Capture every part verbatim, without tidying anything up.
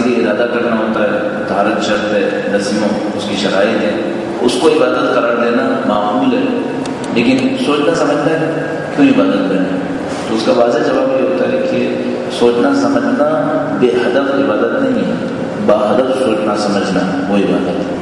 کے لیے ارادہ کرنا ہوتا ہے، طہارت شرط ہے، لازم اس کی شرائط ہے، اس کو عبادت قرار دینا معقول ہے، لیکن سوچنا سمجھنا ہے کیوں عبادت کرنا ہے؟ تو اس کا واضح جواب یہ ہوتا ہے کہ سوچنا سمجھنا بے ہدف عبادت نہیں ہے، با ہدف سوچنا سمجھنا وہ عبادت ہے۔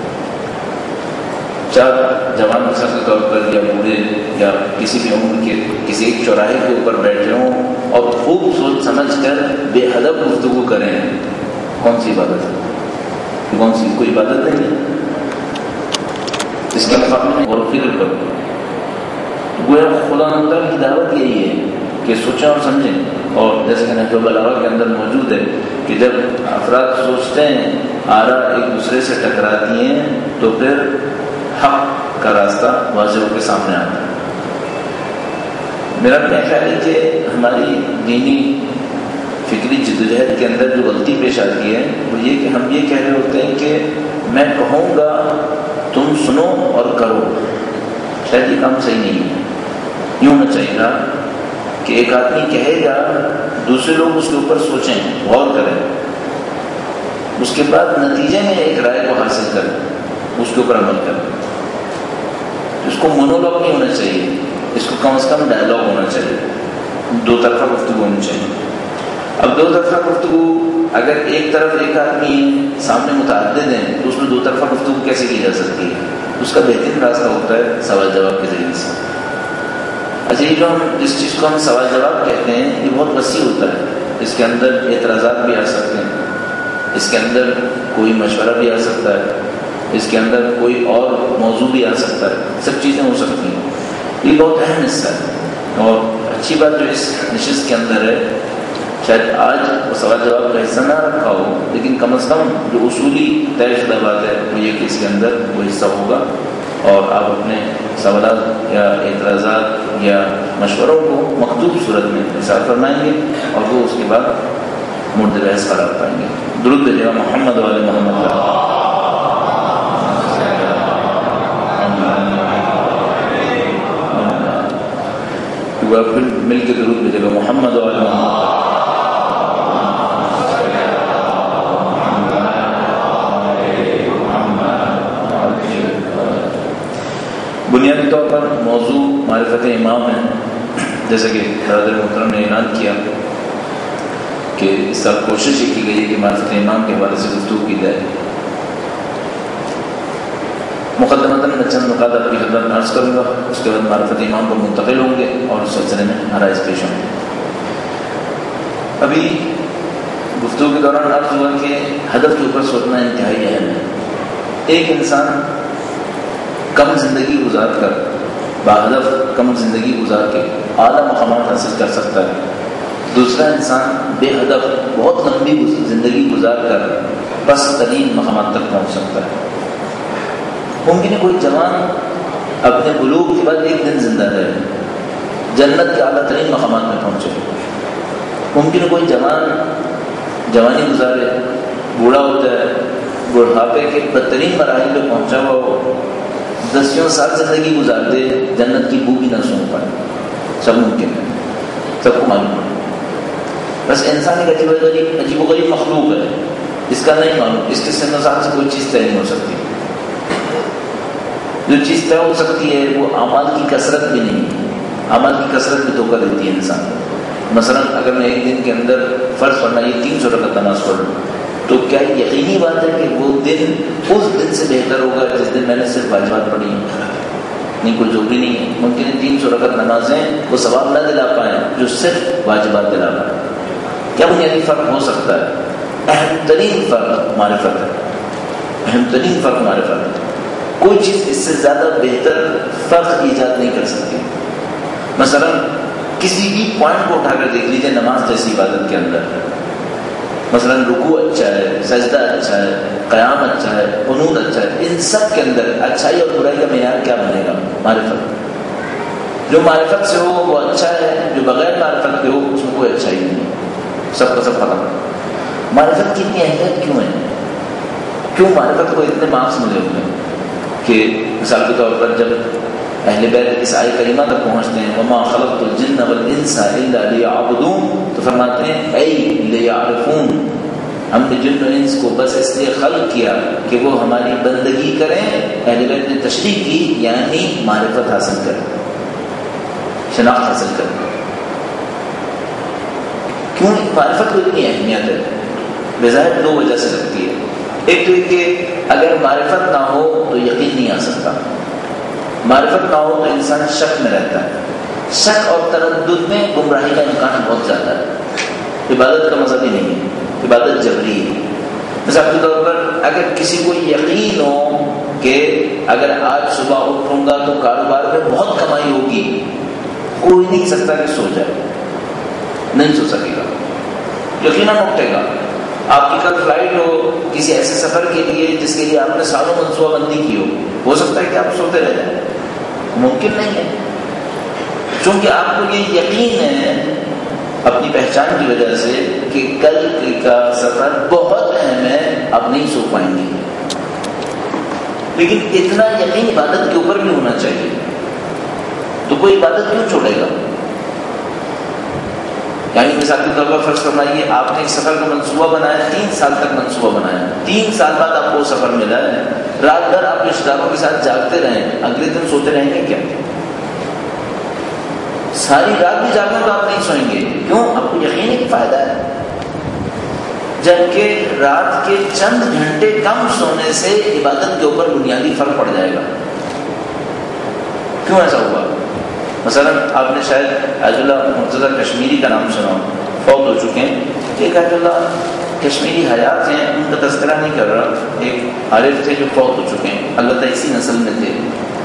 چار جوان مثال کے طور پر یا بوڑھے یا کسی بھی عمر کے کسی ایک چوراہے کے اوپر بیٹھے ہوں اور خوب سوچ سمجھ کر بے ہدف گفتگو کریں، کون سی عبادت ہے؟ کون سی؟ کوئی عبادت نہیں ہے۔ اس کے مقابلے میں غور و فکر کرو، گویا خدا تعالیٰ کی دعوت یہی ہے کہ سوچیں اور سمجھیں، اور جیسے کہ نہج البلاغہ کے اندر موجود ہے کہ جب افراد سوچتے ہیں آرا ایک دوسرے سے ٹکراتی ہیں تو پھر حق کا راستہ واضح ہو کے سامنے آتا ہے۔ میرا اپنا خیال ہے کہ ہماری دینی فکری جدوجہد کے اندر جو غلطی پیش آتی ہے وہ یہ کہ ہم یہ کہہ رہے ہوتے ہیں کہ میں کہوں گا تم سنو اور کرو، شاید یہ کام صحیح نہیں ہے۔ یوں ہونا چاہیے گا کہ ایک آدمی کہے گا، دوسرے لوگ اس کے اوپر سوچیں، غور کریں، اس کے بعد نتیجے میں ایک رائے کو حاصل کریں، اس کے اوپر عمل کریں۔ اس کو مونولوگ نہیں ہونا چاہیے، اس کو کم از کم ڈائلاگ ہونا چاہیے، دو طرفہ گفتگو ہونی چاہیے۔ اب دو طرفہ گفتگو اگر ایک طرف ایک آدمی سامنے متعدد ہیں تو اس میں دو طرفہ گفتگو کیسے کی جا سکتی ہے؟ اس کا بہترین راستہ ہوتا ہے سوال جواب کے ذریعے سے۔ اچھا، یہ جو ہم جس چیز کو ہم سوال جواب کہتے ہیں یہ بہت وسیع ہوتا ہے، اس کے اندر اعتراضات بھی آ سکتے ہیں، اس کے اندر کوئی مشورہ بھی آ سکتا ہے، اس کے اندر کوئی اور موضوع بھی آ سکتا ہے، سب چیزیں ہو سکتی ہیں۔ یہ بہت اہم حصہ ہے، اور اچھی بات جو اس نشست کے اندر ہے، شاید آج وہ سوال جواب کا حصہ نہ رکھا ہو، لیکن کم از کم جو اصولی طے شدہ بات ہے وہ یہ کہ اس کے اندر وہ حصہ ہوگا، اور آپ اپنے سوالات یا اعتراضات یا مشوروں کو مکتوب صورت میں ارسال فرمائیں گے، اور وہ اس کے بعد مورد بحث قرار پائیں گے۔ درود بھیجے گا محمد و آل محمد کا۔ پھر مل کے درود بھیجے گا محمد و آل محمد۔ بنیادی طور پر موضوع معرفت امام ہے، جیسا کہ حضرت محترم نے اعلان کیا کہ اس سال کوشش یہ کی گئی ہے کہ معرفت امام کے حوالے سے گفتگو کی جائے۔ مقدمتاً میں چند نکات آپ کی خدمت میں عرض کروں گا، اس کے بعد معرفت امام پر منتقل ہوں گے اور اس سلسلے میں آرائز پیش ہوں گے۔ ابھی گفتگو کے دوران عرض ہوا کہ ہدف کے اوپر سوچنا انتہائی اہم ہے۔ ایک انسان کم زندگی گزار کر، باہدف کم زندگی گزار کے اعلیٰ مقامات حاصل کر سکتا ہے، دوسرا انسان بے ہدف بہت لمبی زندگی گزار کر پست ترین مقامات تک پہنچ سکتا ہے۔ ممکن ہے کوئی جوان اپنے بلوغ کے بعد ایک دن زندہ رہے، جنت کے اعلیٰ ترین مقامات میں پہنچے۔ ممکن ہے کوئی جوان جوانی گزارے، بوڑھا ہو جائے، بڑھاپے کے بدترین مراحل میں پہنچا ہوا ہو، دسیوں سال زندگی گزار دے، جنت کی بو بھی نہ سونگ پائے۔ سب ممکن ہے، سب کو معلوم ہے۔ بس انسان ایک عجیب و غریب عجیب و غریب مخلوق ہے، اس کا نہیں معلوم، اس کے سن و سال سے کوئی چیز طے نہیں ہو سکتی۔ جو چیز طے ہو سکتی ہے وہ اعمال کی کثرت بھی نہیں ہے، اعمال کی کثرت بھی دھوکہ دیتی ہے انسان کو۔ مثلا اگر میں ایک دن کے اندر فرض پڑھنا یہ تین سو رکعت نماز پڑھ لوں تو کیا یقینی بات ہے کہ وہ دن اس دن سے بہتر ہوگا جس دن میں نے صرف واجبات پڑھی ہیں؟ نہیں، کوئی ضروری نہیں ہے۔ ممکن ہے تین سو رکعت نمازیں وہ ثواب نہ دلا پائیں جو صرف واجبات دلا پائیں۔ کیا بنیادی فرق ہو سکتا ہے؟ اہم ترین فرق معرفت ہے، اہم ترین فرق معرفت ہے۔ کوئی چیز اس سے زیادہ بہتر فرق ایجاد نہیں کر سکتی۔ مثلا کسی بھی پوائنٹ کو اٹھا کر دیکھ لیجیے نماز جیسی عبادت کے اندر، مثلا رکوع اچھا ہے، سجدہ اچھا ہے، قیام اچھا ہے، قنوت اچھا ہے، ان سب کے اندر اچھائی اور برائی کا معیار کیا بنے گا؟ معرفت۔ جو معرفت سے ہو وہ اچھا ہے، جو بغیر معرفت کے ہو اس میں کوئی اچھائی نہیں ہے، سب کا سب ختم۔ معرفت کی اتنی اہمیت کیوں ہے؟ کیوں معرفت کو اتنے مارکس ملے ہوئے ہیں کہ مثال کے طور پر جب اہل بیت اس آیت کریمہ تک پہنچتے ہیں وما خلقت الجن والانس الا لیعبدون، تو فرماتے ہیں اے لیعرفون، ہم نے جن و انس کو بس اس لیے خلق کیا کہ وہ ہماری بندگی کریں. اہل بیت نے تشریح کی یعنی معرفت حاصل کریں، شناخت حاصل کریں. کیوں معرفت کو اتنی اہمیت ہے؟ بظاہر دو وجہ سے لگتی ہے. ایک تو یہ کہ اگر معرفت نہ ہو تو یقین نہیں آ سکتا. معرفت نہ ہو تو انسان شک میں رہتا ہے. شک اور تردد میں گمراہی کا امکان بہت زیادہ ہے. عبادت کا مذہب ہی نہیں ہے، عبادت جبری ہے. مثال کے طور پر اگر کسی کو یقین ہو کہ اگر آج صبح اٹھوں گا تو کاروبار میں بہت کمائی ہوگی، کوئی نہیں سکتا کہ سو جائے، نہیں سو سکے گا، یقیناً اٹھے گا. آپ کی کل فلائٹ ہو کسی ایسے سفر کے لیے جس کے لیے آپ نے سالوں منصوبہ بندی کی ہو، ہو سکتا ہے کہ آپ سوتے رہ جائیں؟ ممکن نہیں ہے. چونکہ آپ کو یہ یقین ہے اپنی پہچان کی وجہ سے کہ کل کا سفر بہت اہم ہے، آپ نہیں سو پائیں گے. لیکن اتنا یقین عبادت کے اوپر بھی ہونا چاہیے. تو کوئی عبادت کیوں چھوڑے گا؟ یعنی مثال کے طور پر فرض فرمائیے آپ نے ایک سفر کا منصوبہ بنایا، تین سال تک منصوبہ بنایا، تین سال بعد آپ کو وہ سفر ملا ہے، رات بھر آپ رشتہ داروں کے ساتھ جاگتے رہیں، اگلے دن سوتے رہیں گے کیا؟ ساری رات بھی جاگیں تو آپ نہیں سوئیں گے. کیوں؟ آپ کو یقین ہے کہ فائدہ ہے. جبکہ رات کے چند گھنٹے کم سونے سے عبادت کے اوپر بنیادی فرق پڑ جائے گا. کیوں ایسا ہوا؟ مثلا آپ نے شاید آیت اللہ مرتضیٰ کشمیری کا نام سنا، فوت ہو چکے ہیں. ایک آیت اللہ کشمیری حیات ہیں، ان کا تذکرہ نہیں کر رہا. ایک عارف تھے جو فوت ہو چکے ہیں، البتہ اسی نسل میں تھے.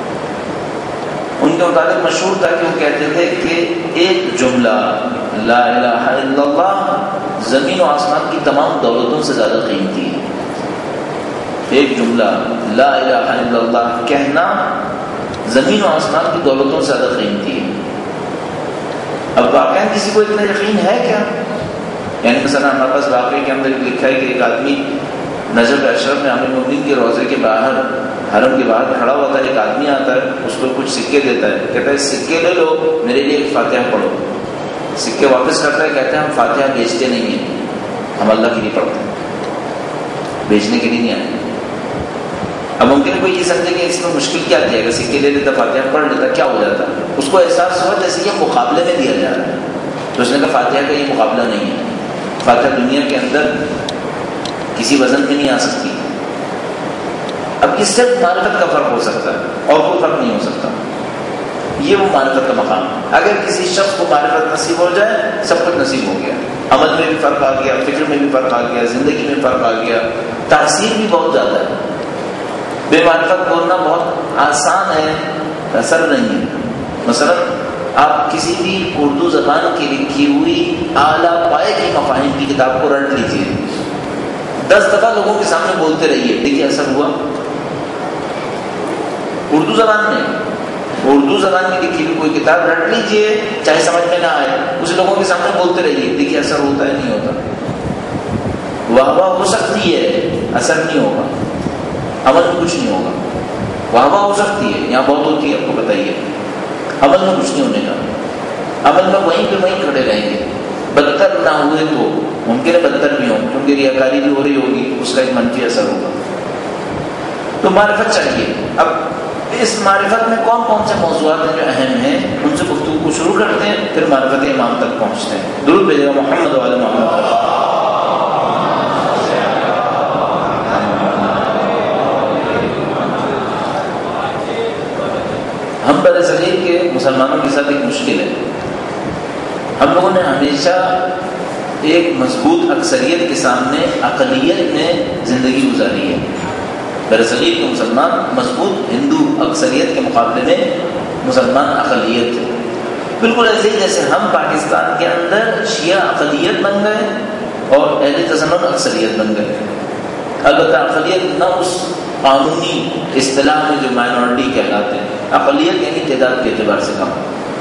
ان کے متعلق مشہور تھا کہ وہ کہتے تھے کہ ایک جملہ لا الہ الا اللہ زمین و آسمان کی تمام دولتوں سے زیادہ قیمتی ہے. ایک جملہ لا الہ الا اللہ کہنا زمین و آسمان کی دولتوں سے زیادہ قیمتی ہے. اب واقعا کسی کو اتنا یقین ہے کیا؟ یعنی مثلا ہمارے پاس واقعے کے اندر لکھا ہے کہ ایک آدمی نجف اشرف میں امیر المومنین کے روضے کے باہر حرم کے باہر کھڑا ہوا تھا. ایک آدمی آتا ہے، اس کو کچھ سکے دیتا ہے، کہتا ہے سکے لے لو، میرے لیے ایک فاتحہ پڑھو. سکے واپس کرتا ہے، کہتے ہیں ہم فاتحہ بیچتے نہیں ہیں، ہم اللہ کے لیے پڑھتے ہیں، بیچنے کے لیے نہیں آئے. اب ممکن ہے کوئی یہ سمجھے کہ اس میں مشکل کیا تھی، اگر سکے لے لیتا فاتحہ پڑھ لیتا کیا ہو جاتا؟ اس کو احساس ہوا جیسے یہ مقابلے میں دیا جا رہا ہے. تو اس نے کہا فاتحہ کا یہ مقابلہ نہیں ہے، فاتحہ دنیا کے اندر کسی وزن میں نہیں آ سکتی. اب یہ صرف معرفت کا فرق ہو سکتا ہے اور کوئی فرق نہیں ہو سکتا. یہ وہ معرفت کا مقام. اگر کسی شخص کو معرفت نصیب ہو جائے سب کچھ نصیب ہو گیا. عمل میں بھی فرق آ گیا، فکر میں بھی فرق آ گیا، زندگی میں فرق آ گیا، تاثیر بھی بہت زیادہ ہے. بے معرفت بولنا بہت آسان ہے، اثر نہیں ہے. مثلا آپ کسی بھی اردو زبان کی لکھی ہوئی اعلیٰ پائے کی مفاہیم کی کتاب کو رٹ لیجیے، دس دفعہ لوگوں کے سامنے بولتے رہیے، دیکھیے اثر ہوا. اردو زبان میں اردو زبان میں لکھی ہوئی کوئی کتاب رٹ لیجیے، چاہے سمجھ میں نہ آئے، اسے لوگوں کے سامنے بولتے رہیے، دیکھیے اثر ہوتا ہے نہیں ہوتا. واہ واہ ہو سکتی ہے، اثر نہیں ہوگا، عمل میں کچھ نہیں ہوگا. واہ واہ ہو سکتی ہے، یہاں بہت ہوتی ہے، آپ کو بتائیے، عمل میں کچھ نہیں ہونے کا. عمل میں وہیں پہ وہیں کھڑے رہیں گے. بدتر نہ ہوئے تو ممکن ہے بدتر بھی ہوں، کیونکہ ریاکاری بھی ہو رہی ہوگی، اس کا ایک منفی اثر ہوگا. تو معرفت چاہیے. اب اس معرفت میں کون کون سے موضوعات ہیں جو اہم ہیں، ان سے گفتگو کو شروع کرتے ہیں، پھر معرفت امام تک پہنچتے ہیں. درود بھیجے گا محمد وعلی محمد. ہم برصغیر کے مسلمانوں کے ساتھ ایک مشکل ہے. ہم لوگوں نے ہمیشہ ایک مضبوط اکثریت کے سامنے اقلیت میں زندگی گزاری ہے. برصغیر کے مسلمان مضبوط ہندو اکثریت کے مقابلے میں مسلمان اقلیت تھے. بالکل ایسے ہی جیسے ہم پاکستان کے اندر شیعہ اقلیت بن گئے اور اہل تسنن اکثریت بن گئے. البتہ اقلیت نہ اس قانونی اصطلاح میں جو مائنورٹی کہلاتے ہیں، اقلیت یعنی تعداد کے اعتبار سے کم.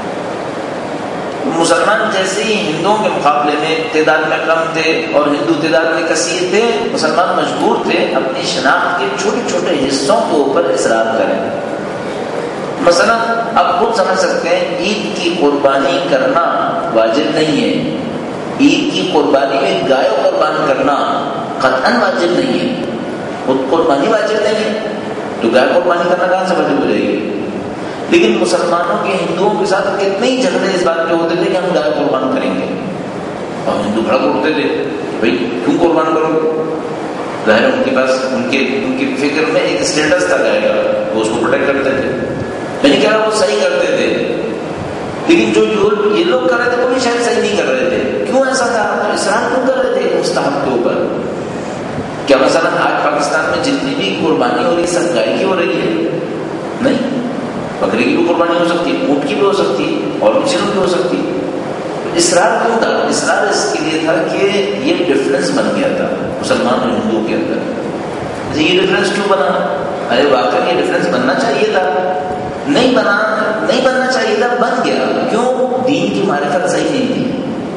مسلمان جیسے ہی ہندوؤں کے مقابلے میں تعداد میں کم تھے اور ہندو تعداد میں کثیر تھے، مسلمان مجبور تھے اپنی شناخت کے چھوٹے چھوٹے حصوں کے اوپر اصرار کریں. مثلا آپ خود سمجھ سکتے ہیں عید کی قربانی کرنا واجب نہیں ہے. عید کی قربانی میں گائے قربان کرنا قطعاً واجب نہیں ہے، خود قربانی واجب نہیں ہے تو گائے قربانی کرنا کہاں سے واجب ہو جائے گی؟ لیکن مسلمانوں کے ہندوؤں کے ساتھ کتنے ہی جھگڑے اس بات پہ ہوتے تھے کہ ہم گائے قربان کریں گے، اور ہندو بڑا اٹھتے تھے کہ بھائی کیوں قربان کرو گے؟ ظاہر ان کے پاس ان کے ان کی فکر میں ایک اسٹیٹس تھا گائے کا، وہ اس کو پروٹیکٹ کرتے تھے. میں نہیں کہہ رہا وہ صحیح کرتے تھے، لیکن جو یہ لوگ کر رہے تھے وہ بھی شاید صحیح نہیں کر رہے تھے. کیوں ایسا تھا؟ تو اصرار کیوں کر رہے تھے مستحب کے اوپر؟ کیا مثلا آج پاکستان میں جتنی بھی قربانی ہو رہی سب گائے کی ہو رہی ہے؟ نہیں، بکری کی بھی قربانی ہو سکتی ہے، اونٹ کی بھی ہو سکتی ہے، اور بھی چیزوں کی ہو سکتی ہے. اصرار کیوں تھا؟ اصرار اس کے لیے تھا کہ یہ ڈفرینس بن گیا تھا مسلمان اور ہندوؤں کے اندر. یہ ڈفرینس کیوں بنا؟ ارے واقعی یہ ڈفرینس بننا چاہیے تھا، نہیں بنا نہیں بننا چاہیے تھا، بن گیا. کیوں؟ دین کی معرفت صحیح نہیں تھی،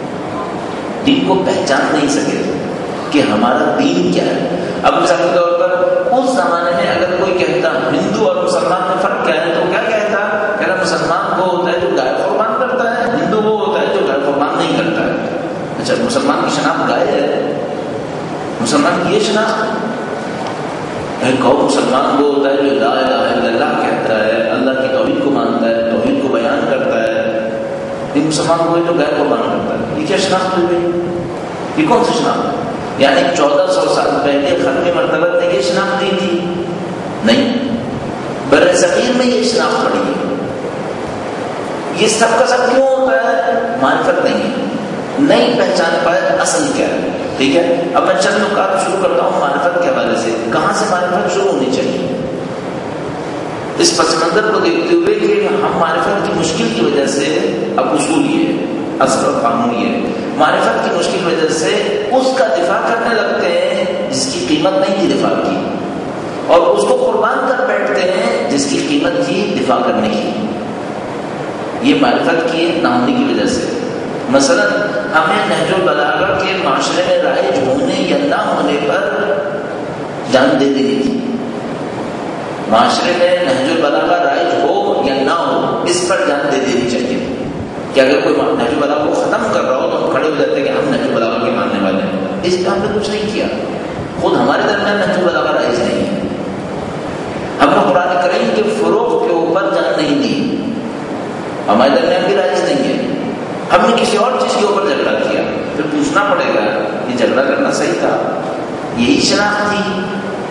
دین کو پہچان نہیں سکے کہ ہمارا دین کیا ہے. اب مثال کے طور پر اس زمانے میں اگر کوئی کہتا ہندو اور مسلمان میں فرق کیا ہے تو کیا کہتا؟ کہتا مسلمان وہ ہوتا ہے جو گائے قربان کرتا ہے، ہندو وہ ہوتا ہے جو گائے قربان نہیں کرتا ہے. اچھا، مسلمان کی شناخت گائے ہے، مسلمان کی یہ شناخت ہے. قوم مسلمان وہ ہوتا ہے جو لا الہ الا اللہ کہتا ہے، اللہ کی توحید کو مانتا ہے، توحید کو بیان کرتا ہے. یہ مسلمان وہ ہے جو گائے قربان کرتا ہے. یہ کیا شناخت ہوئی گئی؟ یہ کون سی شناخت ہے؟ یعنی چودہ سو سال پہلے ختم مرتبہ نے یہ شناخت دی تھی؟ نہیں، بر صغیر میں یہ شناخت پڑی ہے. یہ سب کا سب کیوں ہوتا ہے؟ معرفت نہیں ہے، نہیں پہچان پائے اصل کیا ہے. ٹھیک ہے، اب میں چند نکات شروع کرتا ہوں معرفت کے حوالے سے. کہاں سے معرفت شروع ہونی چاہیے؟ اس پس منظر کو دیکھتے ہوئے کہ ہم معرفت کی مشکل کی وجہ سے، اب اصول یہ ہے، اصل اور قانون یہ ہے، معرفت کی مشکل وجہ سے اس کا دفاع کرنے لگتے ہیں جس کی قیمت نہیں تھی دفاع کی، اور اس کو قربان کر بیٹھتے ہیں جس کی قیمت تھی دفاع کرنے کی. یہ معرفت کی نہ ہونے کی وجہ سے. مثلا ہمیں نہج البلاغہ کے معاشرے میں رائج ہونے یا نہ ہونے پر جان دے دینی تھی. معاشرے میں نہج البلاغہ رائج ہو یا نہ ہو اس پر جان دے دینی چاہیے کہ اگر کوئی نہج البلاغہ کو ختم کر رہا ہو تو ہم کھڑے ہو جاتے ہیں کہ ہم نہج البلاغہ کے ماننے والے ہیں. اس پہ ہم نے کچھ نہیں کیا، خود ہمارے درمیان نہج البلاغہ رائج نہیں ہے. ہم نے قرآن کریم کے فروغ کے اوپر جان نہیں دی، ہمارے درمیان بھی رائج نہیں ہے. ہم نے کسی اور چیز کے اوپر جھگڑا کیا، پھر پوچھنا پڑے گا یہ جھگڑا کرنا صحیح تھا؟ یہی شناخت تھی؟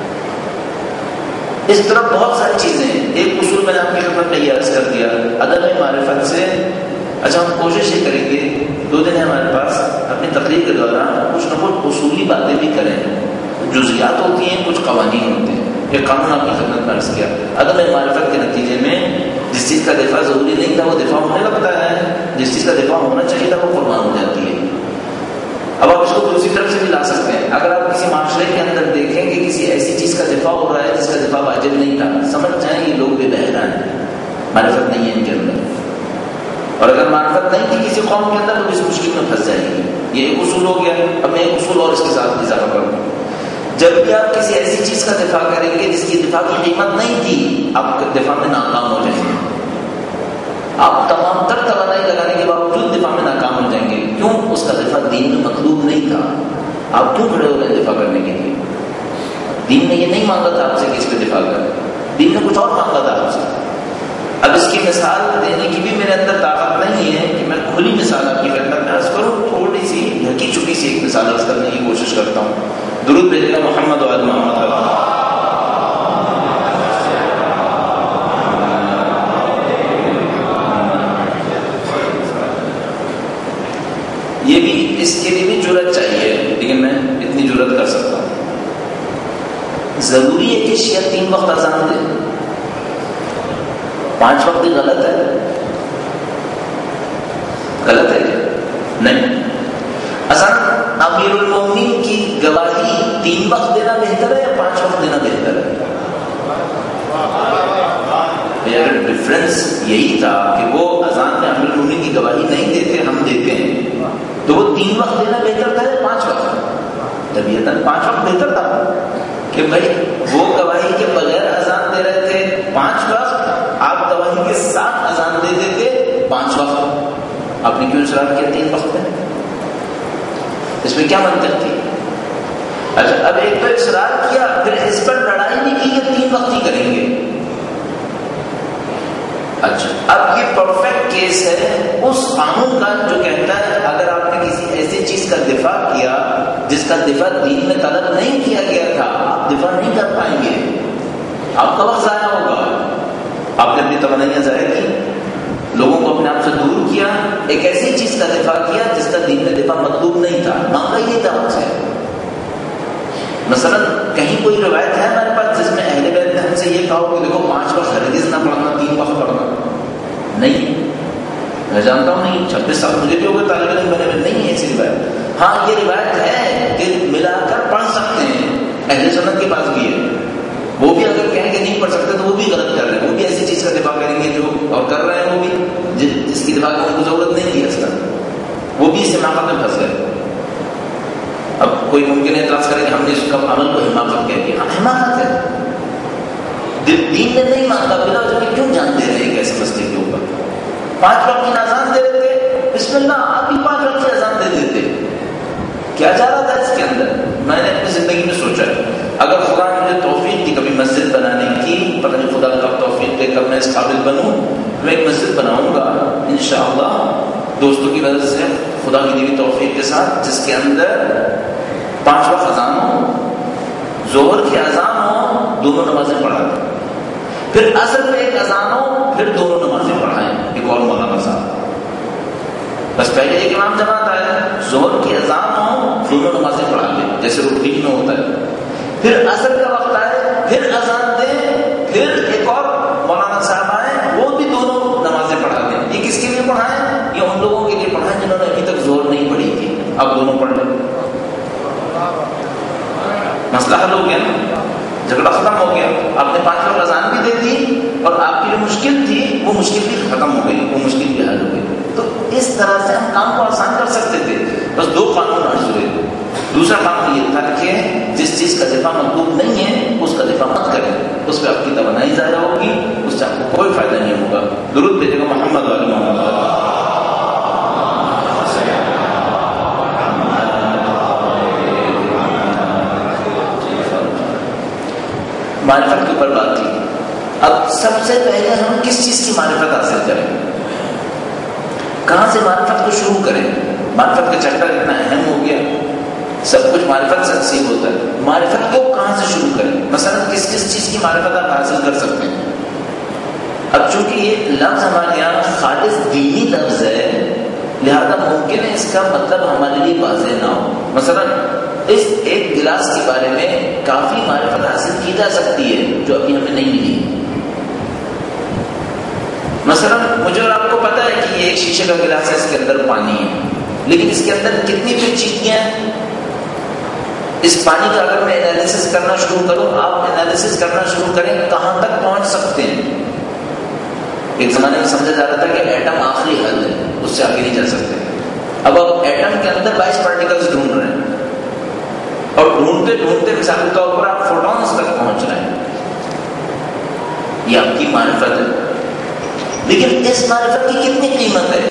اس طرح بہت ساری چیزیں ہیں. ایک اصول میں نے آپ کی خدمت میں یہ عرض کر دیا عدم معرفت سے. اچھا، ہم کوشش یہ کریں گے، دو دن ہے ہمارے پاس، اپنی تقریر کے دوران کچھ نہ کچھ اصولی باتیں بھی کریں. جزیات ہوتی ہیں، کچھ قوانین ہوتے ہیں. یہ قانون آپ کی خدمت میں عرض کیا. عدم معرفت کے نتیجے میں جس چیز کا دفاع ضروری نہیں تھا وہ دفاع ہونے لگتا ہے، جس چیز کا دفاع ہونا چاہیے تھا وہ قربان ہو جاتی ہے. اب آپ اس کو دوسری طرف سے بھی لا سکتے ہیں. اگر آپ کسی معاشرے کے اندر دیکھیں کہ کسی ایسی چیز کا دفاع ہو رہا ہے جس کا دفاع واجب نہیں تھا، سمجھ جائیں یہ لوگ بے بہرا ہیں، معرفت نہیں ہے ان کے اندر. اور اگر معرفت نہیں تھی کسی قوم کے اندر تو اس مشکل میں پھنس جائے گی. یہ ایک اصول ہو گیا. اب میں ایک اصول اور اس کے ساتھ اضافہ کروں. جب بھی آپ کسی ایسی چیز کا دفاع کریں گے جس کی دفاع کی قیمت نہیں تھی، آپ دفاع میں ناکام ہو جائیں گے. آپ تمام تر توانائی لگانے کے باوجود دفاع میں ناکام ہو جائیں گے. کیوں؟ اس کا دفاع دین میں مطلوب نہیں تھا. آپ کیوں کھڑے ہو رہے ہیں دفاع کرنے کے لیے؟ دین نے یہ نہیں مانگا تھا آپ سے کہ اس پہ دفاع کریں، دین نے کچھ اور مانگا تھا آپ سے. اب اس کی مثال دینے کی بھی میرے اندر طاقت نہیں ہے کہ میں کھلی مثال آپ کی خدمت میں عرض کروں. تھوڑی سی ڈھکی چھپی سی ایک مثال عرض کرنے کی کوشش کرتا ہوں. درود بھیجے گا محمد و آل محمد. یہ بھی اس کے لیے بھی جرأت چاہیے، لیکن میں اتنی جرأت کر سکتا ہوں. ضروری ہے کہ شیعہ تین وقت اذان دے، پانچ وقت بھی غلط ہے. غلط ہے نہیں. اذان امیر المومنین کی گواہی تین وقت دینا بہتر ہے یا پانچ وقت دینا بہتر ہے؟ اگر ڈفرنس یہی تھا کہ وہ اذان میں امیر المومنین کی گواہی نہیں دیتے، ہم دیتے ہیں، تو وہ تین وقت دینا بہتر تھا یا پانچ وقت؟ طبیعتاً پانچ وقت بہتر تھا کہ بھائی وہ گواہی کے بغیر اذان دے رہے تھے پانچ وقت، آپ گواہی کے ساتھ اذان دے دیتے پانچ وقت. آپ نے کیوں اصرار کیا تین وقت ہے؟ اس میں کیا منطق تھی؟ اچھا اب ایک تو اصرار کیا، پھر اس پر لڑائی بھی کی کہ تین وقت ہی کریں گے. اچھا اب یہ پرفیکٹ کیس ہے اس قانون کا جو کہتا ہے اگر آپ نے کسی ایسی چیز کا دفاع کیا جس کا دفاع دین میں طلب نہیں کیا گیا تھا، آپ دفاع نہیں کر پائیں گے، آپ کا وقت ضائع ہوگا. آپ نے اپنی توانائیاں ضائع کی، لوگوں کو اپنے آپ سے دور کیا، ایک ایسی چیز کا دفاع کیا جس کا دین میں دفاع مطلوب نہیں تھا. مانگا یہ دعوت ہے. مثلا کہیں کوئی روایت ہے ہمارے پاس جس میں اہل بیت نے ہم سے یہ کہا کہ دیکھو پانچ وقت ہرگز نہ پڑھنا، تین وقت پڑھنا؟ نہیں، میں جانتا ہوں نہیں، چھبیس سال مجھے بھی ہو گئے طالب علم بنے ہوئے، نہیں ہے ایسی روایت. ہاں یہ روایت ہے کہ ملا کر پڑھ سکتے ہیں، اہل سنت کے پاس بھی ہے. وہ بھی اگر کہیں کہ نہیں پڑھ سکتے تو وہ بھی غلط کر رہے ہیں، وہ بھی ایسی چیز کا دفاع کریں گے جو اور کر رہے ہیں وہ بھی جس کی دفاع کرنے کی ضرورت نہیں تھی اصلا، وہ بھی اس حماقت میں پھنس گئے. اب کوئی ممکن اعتراض کرے کہ ہم نے اس کا عمل کو حماقت کہہ دیا. حماقت ہے، دین نے نہیں مانگا، بلا وجہ میں کیوں جان دے رہے ہیں ایسے مسئلے کے اوپر؟ پانچ وقت کی اذان دے دیتے، بسم اللہ آپ بھی پانچ وقت کی اذان دے دیتے. کیا جا رہا تھا اس کے اندر؟ میں نے اپنی زندگی میں سوچا اگر خدا نے مجھے توفیق دی کبھی مسجد بنانے کی، پتہ نہیں خدا کب توفیق دے کب میں اس قابل بنوں، میں ایک مسجد بناؤں گا انشاءاللہ دوستوں کی وجہ سے، خدا کی دی توفیق کے ساتھ، جس کے اندر پانچ وقت اذان ہو، ظہر کی اذان ہو، دونوں نمازیں پڑھا دیں، پھر عصر میں ایک اذان ہو، پھر دونوں نمازیں پڑھائیں. ایک اور مولانا صاحب بس پہلے ایک امام جماعت آیا، ظہر کی اذان ہو، دونوں نمازیں پڑھا لیں جیسے روٹین میں ہوتا ہے، پھر عصر کا وقت آئے، پھر اذان دیں، پھر ایک اور مولانا صاحب آئے، وہ بھی دونوں نمازیں پڑھا دیں. یہ کس کے لیے پڑھائیں؟ یہ ان لوگوں کے لیے پڑھائیں جنہوں نے ابھی تک ظہر نہیں پڑھی تھی، اب دونوں پڑھ لیں. مسئلہ حل ہو گیا نا، جھگڑا ختم ہو گیا. آپ نے پانچ وقت اذان بھی دے دی اور آپ کی جو مشکل تھی وہ مشکل بھی ختم ہو گئی، وہ مشکل بھی حل ہو گئی. تو اس طرح سے ہم کام کو آسان کر سکتے تھے. بس دو قانون عرض ہوئے. دوسرا قانون یہ تھا کہ جس چیز کا دفاع مطلوب نہیں ہے اس کا دفاع مت کریں، اس پہ آپ کی توانائی ضائع ہوگی، اس سے آپ کو کوئی فائدہ نہیں ہوگا. درود بھیجے گا محمد علی محمد. معرفت کے اوپر بات تھی. اب سب سے پہلے ہم کس چیز کی معرفت حاصل کریں، کہاں سے معرفت کو شروع کریں؟ معرفت کا چیپٹر اتنا اہم ہو گیا، سب کچھ معرفت سے نصیب ہوتا ہے. معرفت کو کہاں سے شروع کریں؟ مثلا کس کس چیز کی معرفت آپ حاصل کر سکتے ہیں؟ اب چونکہ یہ لفظ ہمارے یہاں خالص دینی لفظ ہے، لہذا ممکن ہے اس کا مطلب ہمارے لیے واضح نہ ہو. مثلا اس ایک گلاس کے بارے میں کافی معرفت حاصل کی جا سکتی ہے جو ابھی ہمیں نہیں ملی. مثلا مجھے اور آپ کو پتا ہے کہ یہ ایک شیشے کا گلاس ہے، اس کے اندر پانی ہے، لیکن اس کے اندر کتنی پیچیدگیاں ہیں. اس پانی کا اگر میں انالیسس کرنا شروع کروں، آپ انالیسس کرنا شروع کریں کہاں تک پہنچ سکتے ہیں. ایک زمانے میں سمجھا جاتا تھا کہ ایٹم آخری حد ہے، اس سے آگے نہیں جا سکتے. اب آپ ایٹم کے اندر بائیس پارٹیکلز ڈھونڈ رہے ہیں اور ڈھونڈتے ڈھونڈتے مثال کے طور پر آپ فوٹونز تک پہنچ رہے ہیں. یہ آپ کی معرفت ہے، لیکن اس معرفت کی کتنی قیمت ہے؟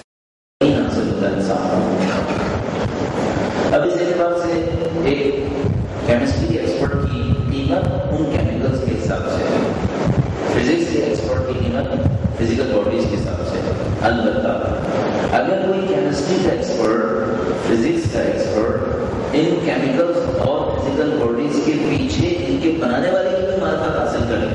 اب اس اعتبار سے ایک کیمسٹری کے ایکسپرٹ کی قیمت ان کیمیکلز کے حساب سے ہے، فزکس کے ایکسپرٹ کی قیمت فزیکل باڈیز کے حساب سے ہے. البتہ اگر کوئی کیمسٹری کا ایکسپرٹ، فزکس کا ایکسپرٹ ان کیمیکلز اور فزیکل باڈیز کے پیچھے ان کے بنانے والے کی بھی معرفت حاصل کرے،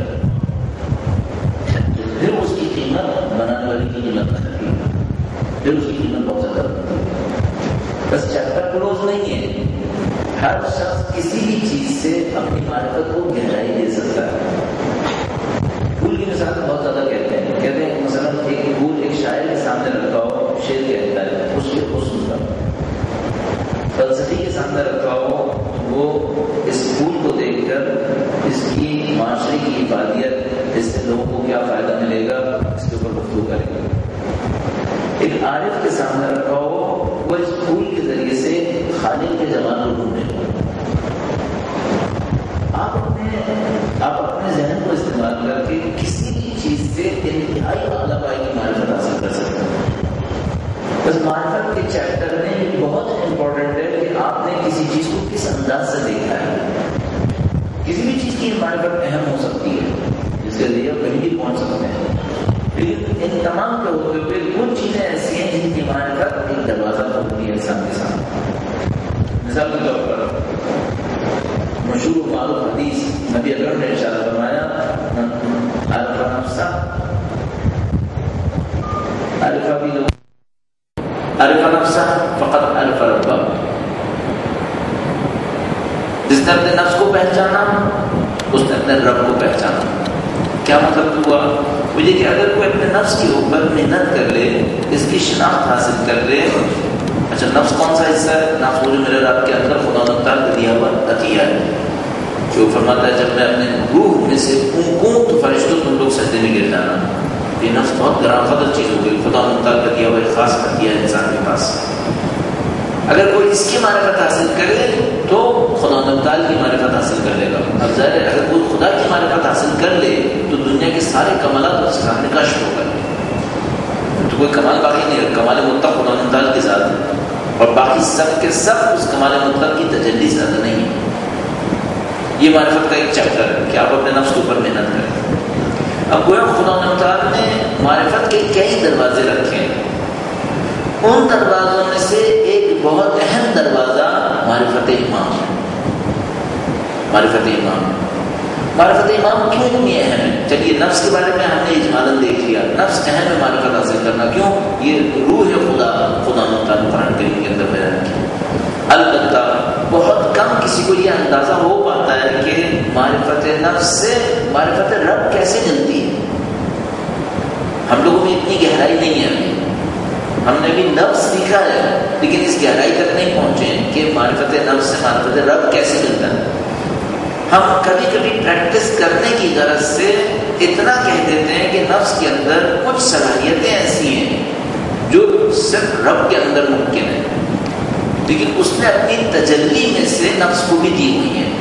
پھر اس کی قیمت بنانے والے کی قیمت نہ کرے، پھر اس کی قیمت بہت زیادہ ہوتی ہے. بس چیپٹر کلوز نہیں ہے، ہر شخص کسی بھی چیز سے اپنی معرفت کو گہرائی دے سکتا ہے. پھول کی مثال بہت زیادہ کہتے ہیں کہتے ہیں مثلا ایک پھول ایک شاعر کے سامنے رکھا ہو، شعر کہتا ہے اس کے حسن کا. فلسفی کے سامنے رکھا ہو، وہ اس پھول کو دیکھ کر اس کی معاشرے کی افادیت، اس سے لوگوں کو کیا فائدہ ملے گا، اس کے اوپر گفتگو کرے گا. ایک عارف کے سامنے رکھا ہو، وہ اس پھول کے ذریعے سے خالق کے جمال کو ڈھونڈے گا. آپ اپنے کی معرفت اہم ہو سکتی ہے، جس کے ذریعے کہیں بھی پہنچ سکتے ہیں، لیکن ان تمام کے ہوتے ہوئے کچھ چیزیں ایسی ہیں جن کی معرفت ایک دروازہ کھولتی ہے انسان کے سامنے. مثال کے طور پر مشہور و معروف حدیث نبی اکرم نے ارشاد فرمایا عرف نفسہ عرف بھی عرف نفسہ فقط عرف ربہ. جس نے اپنے نفس کو پہچانا اس نے اپنے رب کو پہچانا. کیا مطلب ہوا؟ وہ یہ کہ اگر کوئی اپنے نفس کے اوپر محنت کر لے، اس کی شناخت حاصل کر لے. اچھا نفس کون سا حصہ ہے؟ نفس وہ جو میرے رب کے اندر خدا تعالیٰ کا دیا ہوا عطیہ ہے، جو فرماتا ہے جب میں اپنے روح میں سے پھونکوں تو فرشتوں تم لوگ سجدے میں گر جانا. یہ نفس بہت گران قدر چیز ہو گئی، خدا تعالیٰ کا دیا ہوا ایک خاص عطیہ ہے انسان کے پاس. اگر کوئی اس کی معرفت حاصل کرے تو خدا تعالیٰ کی معرفت حاصل کر لے گا. اب ظاہر ہے اگر کوئی خدا کی معرفت حاصل کر لے تو دنیا کے سارے کمالات اس کے سامنے کشف ہو گئے، تو کوئی کمال باقی نہیں ہے. کمال مطلق خدا تعالیٰ کے ساتھ ہے، اور باقی سب کے سب اس کمال مطلق کی تجلی سے زیادہ نہیں ہے. یہ معرفت کا ایک چیپٹر ہے کہ آپ اپنے نفس کے اوپر محنت کریں. اب گویا خدا تعالیٰ نے معرفت کے کئی دروازے رکھے ہیں. ان دروازوں میں سے ایک بہت اہم دروازہ معرفت امام ہے. معرفت امام معرفت امام کیوں اتنی اہم ہے؟ چلیے نفس کے بارے میں ہم نے اجمالاً دیکھ لیا. نفس اہم ہے معرفت حاصل کرنا. کیوں؟ یہ روح ہے خدا خدا تعالیٰ قرآن کریم کے اندر بیان کی. البتہ بہت کم کسی کو یہ اندازہ ہو پاتا ہے کہ معرفت نفس سے معرفت رب کیسے ملتی ہے. ہم لوگوں میں اتنی گہرائی نہیں ہے. ہم نے بھی لفظ سیکھا ہے لیکن اس گہرائی تک نہیں پہنچے کہ معرفت نفس سے معرفت رب کیسے ملتا ہے. ہم کبھی کبھی پریکٹس کرنے کی غرض سے اتنا کہہ دیتے ہیں کہ نفس کے اندر کچھ صلاحیتیں ایسی ہیں جو صرف رب کے اندر ممکن ہیں، لیکن اس نے اپنی تجلی میں سے نفس کو بھی دی ہوئی ہے.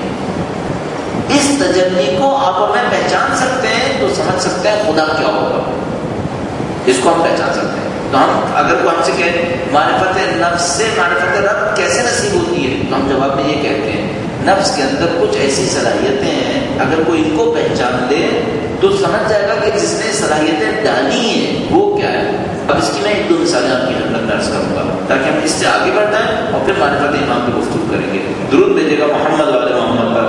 اس تجلی کو آپ اور میں پہچان سکتے ہیں تو سمجھ سکتے ہیں خدا کیا ہوگا. اس کو ہم پہچان سکتے ہیں. تو ہم اگر کوئی ہم سے کہیں معرفت نفس سے معرفت رب کیسے نصیب ہوتی ہے، تو ہم جواب میں یہ کہتے ہیں نفس کے اندر کچھ ایسی صلاحیتیں ہیں اگر کوئی ان کو پہچان لے تو سمجھ جائے گا کہ جس نے صلاحیتیں ڈالی ہیں وہ کیا ہے. اب اس کی میں ایک دو مثالیں آپ کی خدمت میں عرض کروں گا تاکہ ہم اس سے آگے بڑھ جائیں اور پھر معرفت امام کی گفتگو کریں گے. درود بھیجیے گا محمد والے محمد پر.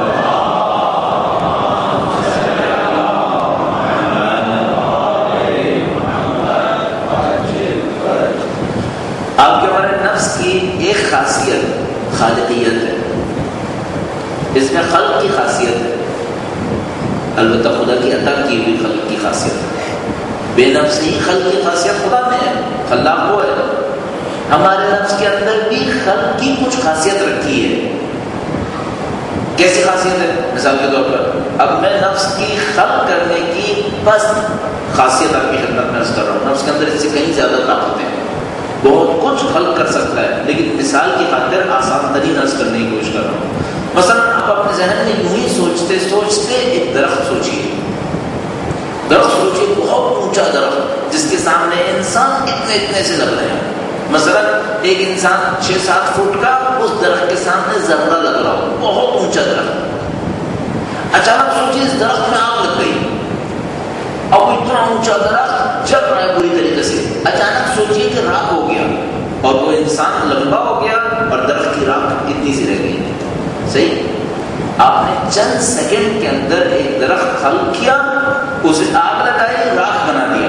آپ کے ہمارے نفس کی ایک خاصیت خالقیت ہے. اس میں خلق کی خاصیت ہے، البتہ خدا کی عطا کی ہوئی خلق کی خاصیت ہے. بے نفس ہی خلق کی خاصیت خدا میں ہے، خلاق وہ ہے. ہمارے نفس کے اندر بھی خلق کی کچھ خاصیت رکھی ہے. کیسی خاصیت ہے؟ مثال کے طور پر اب میں نفس کی خلق کرنے کی بس خاصیت آپ کی خدمت میں عرض کر رہا ہوں. نفس کے اندر اس سے کہیں زیادہ طاقتیں ہیں، بہت کچھ خلق کر سکتا ہے، لیکن مثال کی خاطر آسان ترین عرض کرنے کی کوشش کر رہا ہوں. مثلا آپ اپنے ذہن میں یوں ہی سوچتے سوچتے ایک درخت سوچیے. درخت سوچیے بہت اونچا درخت جس کے سامنے انسان اتنے اتنے سے لگ رہے ہیں. مثلا ایک انسان چھ سات فٹ کا اس درخت کے سامنے ذرہ لگ رہا ہو، بہت اونچا درخت. اچانک سوچیے اس درخت میں آگ لگ گئی. اب اتنا اونچا درخت جل رہا ہے بری طریقے سے. اچانک سوچیے کہ راکھ ہو گیا اور وہ انسان لمبا ہو گیا اور درخت کی راکھ اتنی سی رہ گئی. صحیح؟ آپ نے چند سیکنڈ کے اندر ایک درخت خلق کیا، اسے آگ لگائی، راکھ بنا دیا.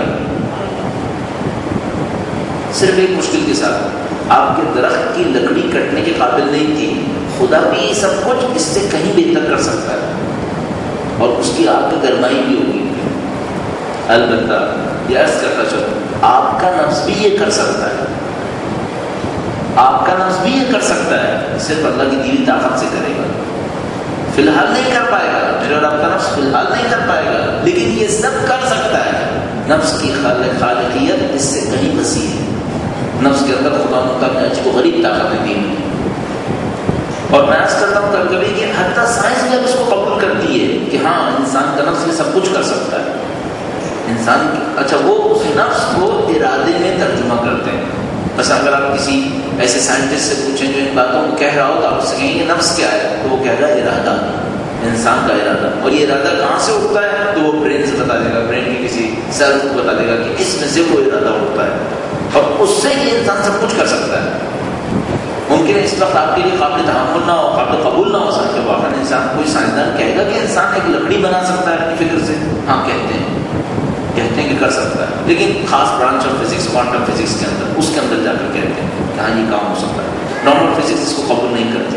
صرف ایک مشکل کے ساتھ آپ کے درخت کی لکڑی کٹنے کے قابل نہیں تھی. خدا بھی سب کچھ اس سے کہیں بہتر کر سکتا ہے اور اس کی آگ کی گرمائی بھی ہوگی. البتہ یہ عرض کرتا چلو آپ کا نفس بھی یہ کر سکتا ہے. آپ کا نفس بھی یہ کر سکتا ہے، صرف اللہ کی دی ہوئی طاقت سے کرے گا. فی الحال نہیں کر پائے گا، میرے اور آپ کا نفس فی الحال نہیں کر پائے گا، لیکن یہ سب کر سکتا ہے. نفس کی خالقیت اس سے کہیں وسیع ہے. نفس کے اندر خدا مطلب نے کو غریب طاقتیں دی ہیں. اور میں عرض کرتا ہوں کبھی کبھی کہ حتیٰ سائنس بھی اب اس کو قبول کرتی ہے کہ ہاں انسان کا نفس یہ سب کچھ کر سکتا ہے. انسان کی اچھا وہ اس نفس کو ارادے میں ترجمہ کرتے ہیں. بس اگر آپ کسی ایسے سائنٹسٹ سے پوچھیں جو ان باتوں کو کہہ رہا ہو تو آپ اس سے کہیں گے نفس کیا ہے، تو وہ کہہ رہا ہے ارادہ. انسان کا ارادہ. اور یہ ارادہ کہاں سے اٹھتا ہے تو وہ برین سے بتا دے گا, برین کی کسی سیل کو بتا دے گا کہ اس میں سے وہ ارادہ اٹھتا ہے, اور اس سے یہ انسان سب کچھ کر سکتا ہے. ممکن ہے اس وقت آپ کے لیے قابل تحمل نہ ہو, قابل قبول نہ ہو سکتا ہے. واقعا انسان, کوئی سائنسدان کہے گا کہ انسان ایک لکڑی بنا سکتا ہے اپنی فکر سے؟ ہاں کہتے ہیں, کہتے ہیں کہ کر سکتا ہے, لیکن خاص branch of physics, quantum physics کے اندر, اس کے اندر جا کر کہتے ہیں کہ ہاں یہ کام ہو سکتا ہے. نارمل فزکس اس کو قبول نہیں کرتی.